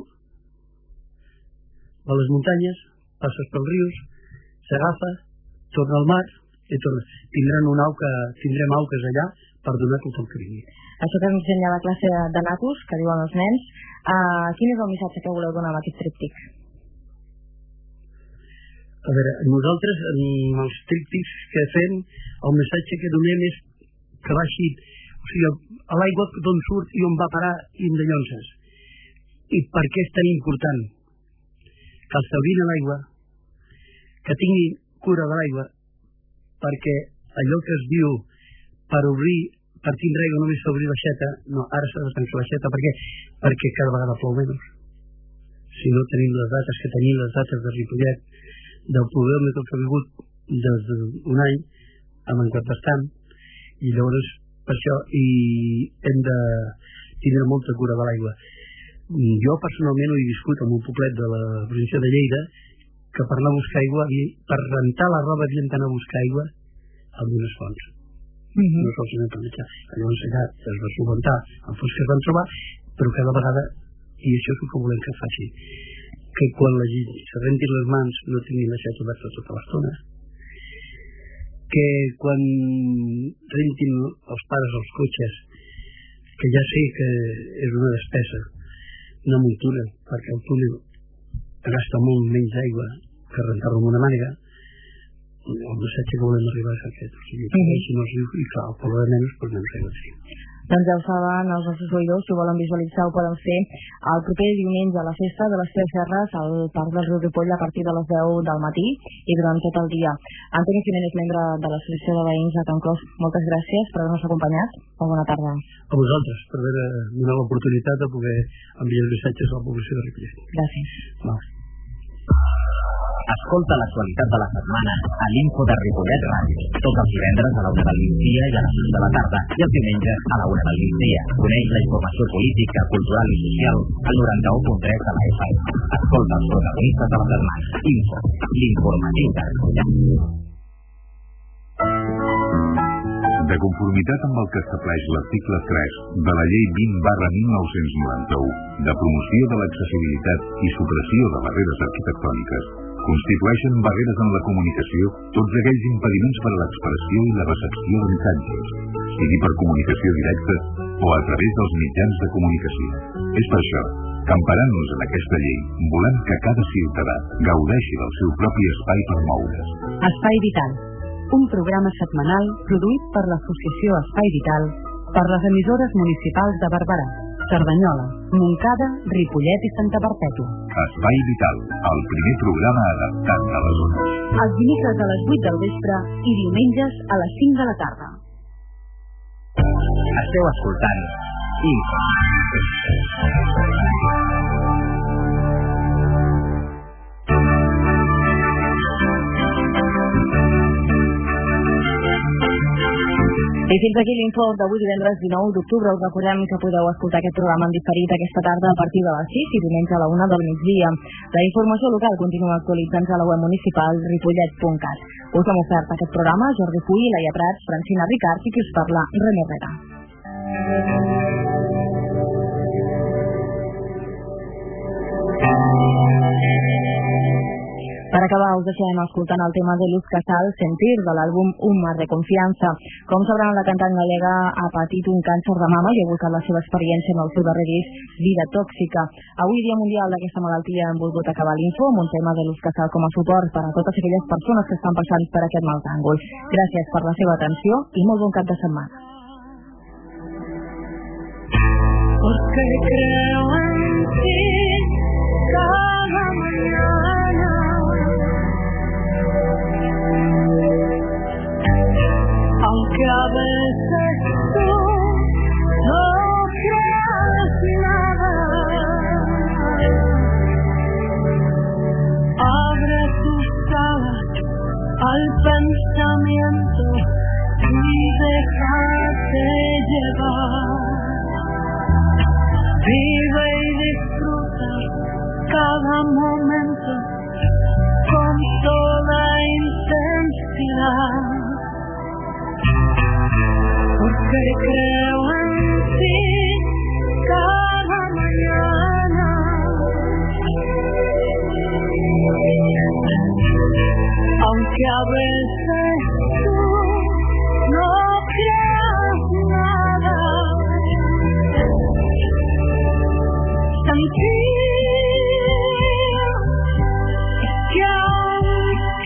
a les muntanyes, passes pels rius, s'agafa, torna al mar i torna. Tindran una auca, tindrem auques allà per donar tot el que vingui. Això que ens ensenya la classe de natus, que diuen els nens, uh, quin és el missatge que voleu donar amb aquest tríptic? A veure, nosaltres, en els tríptics que fem, el missatge que donem és que va així, o sigui, a l'aigua d'on surt i on va parar i en de llonces. I per què és tan important que els taurins a l'aigua, que tinguin cura de l'aigua, perquè allò que es diu per obrir, per tindre aigua només s'obrir l'aixeta, no, ara s'ha de tancar l'aixeta, per què? Perquè cada vegada plou menys. Si no tenim les dates que tenim, les dates de Ripollet, del pluvòmetre que ha vingut des d'un any, hem enquat bastant, i llavors per això i hem de tindre molta cura de l'aigua. Jo personalment ho he viscut en un poblet de la província de Lleida, que per anar a buscar aigua, per rentar la roba havíem d'anar a buscar aigua amb unes fonts. Uh -huh. No solament per menjar. Llavors allà es va solventar amb fonts que es van trobar, però cada vegada, i això és el que volem que faci, que quan la gent se rentin les mans no tinguin l'aixeta oberta tota l'estona, que quan rentin els pares els cotxes, que ja sé que és una despesa, no amb un túnel, perquè el túnel gasta molt menys aigua que rentar-lo amb una màniga. El missatge que volem arribar és aquest, o sigui, que si no es diu, i clar, el poble de menys, doncs menys aigua sí. Doncs ja ho saben els nostres oïdors, si ho volen visualitzar ho poden fer el proper diumenge a la festa de les Tres Serres al Parc del Riu Ripoll a partir de les deu del matí i durant tot el dia. Antoni Jiménez, membre de l'Associació de Veïns de Can Clos, moltes gràcies per haver-nos acompanyat. Molt bona tarda. A vosaltres, per haver donat l'oportunitat de poder enviar missatges a la població de Ripollet. Gràcies. No. Escolta l'actualitat de la setmana a l'Info de Ripollet Ràdio. Tots els divendres a la una del migdia i a les sis de la tarda i els diumenges a la una del migdia. Coneix la informació política, cultural i social al noranta-u punt tres de la F M. Escolta els protagonistes de la setmana. Info, l'informatiu de Ripollet. De conformitat amb el que estableix l'article tres de la Llei vint barra mil nou-cents noranta-u de promoció de l'accessibilitat i supressió de barreres arquitectòniques, constitueixen barreres en la comunicació tots aquells impediments per a l'expressió i la recepció de missatges, sigui per comunicació directa o a través dels mitjans de comunicació. És per això que, emparant-nos en aquesta llei, volem que cada ciutadà gaudeixi del seu propi espai per moure's. Espai Vital, un programa setmanal produït per l'Associació Espai Vital per les emissores municipals de Barberà, Cerdanyola, Montcada, Ripollet i Santa Perpètua. Espai Vital, el primer programa adaptat a les zones. Els dimecres a les vuit del vespre i diumenges a les cinc de la tarda. Esteu escoltant Info. I fins aquí l'info d'avui divendres dinou d'octubre. Us recordem que podeu escoltar aquest programa en diferit aquesta tarda a partir de les sis i diumenge a la una del migdia. La informació local continua actualitzant-se a la web municipal ripollet punt cat. Us hem ofert aquest programa Jordi Puy, Laia Prats, Francina Ricard i qui us parla, René Herrera. Per acabar, us deixem escoltant el tema de Luz Casal, Sentir, de l'àlbum Un mar de confiança. Com sabran, la cantant galega ha patit un càncer de mama i ha volcat la seva experiència en el seu darrer disc, Vida Tòxica. Avui, dia mundial d'aquesta malaltia, hem volgut acabar l'info amb un tema de Luz Casal com a suport per a totes aquelles persones que estan passant per aquest mal tràngol. Gràcies per la seva atenció i molt bon cap de setmana. Porque creo en ti cada mañana. Aunque a veces tú no creas nada, abre tus alas al pensamiento y déjate llevar. Vive y disfruta cada momento con toda intensidad. Porque creo en ti cada mañana. Aunque a veces tú no creas nada, sentir que aún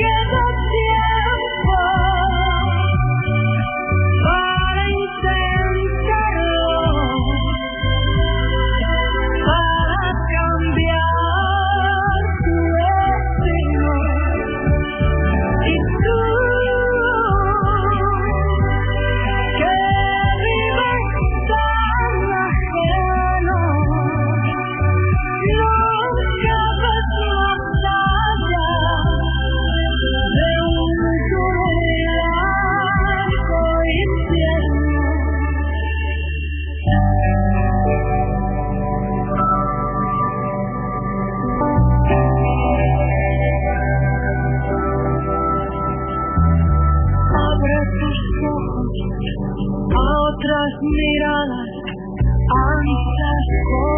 miradas antes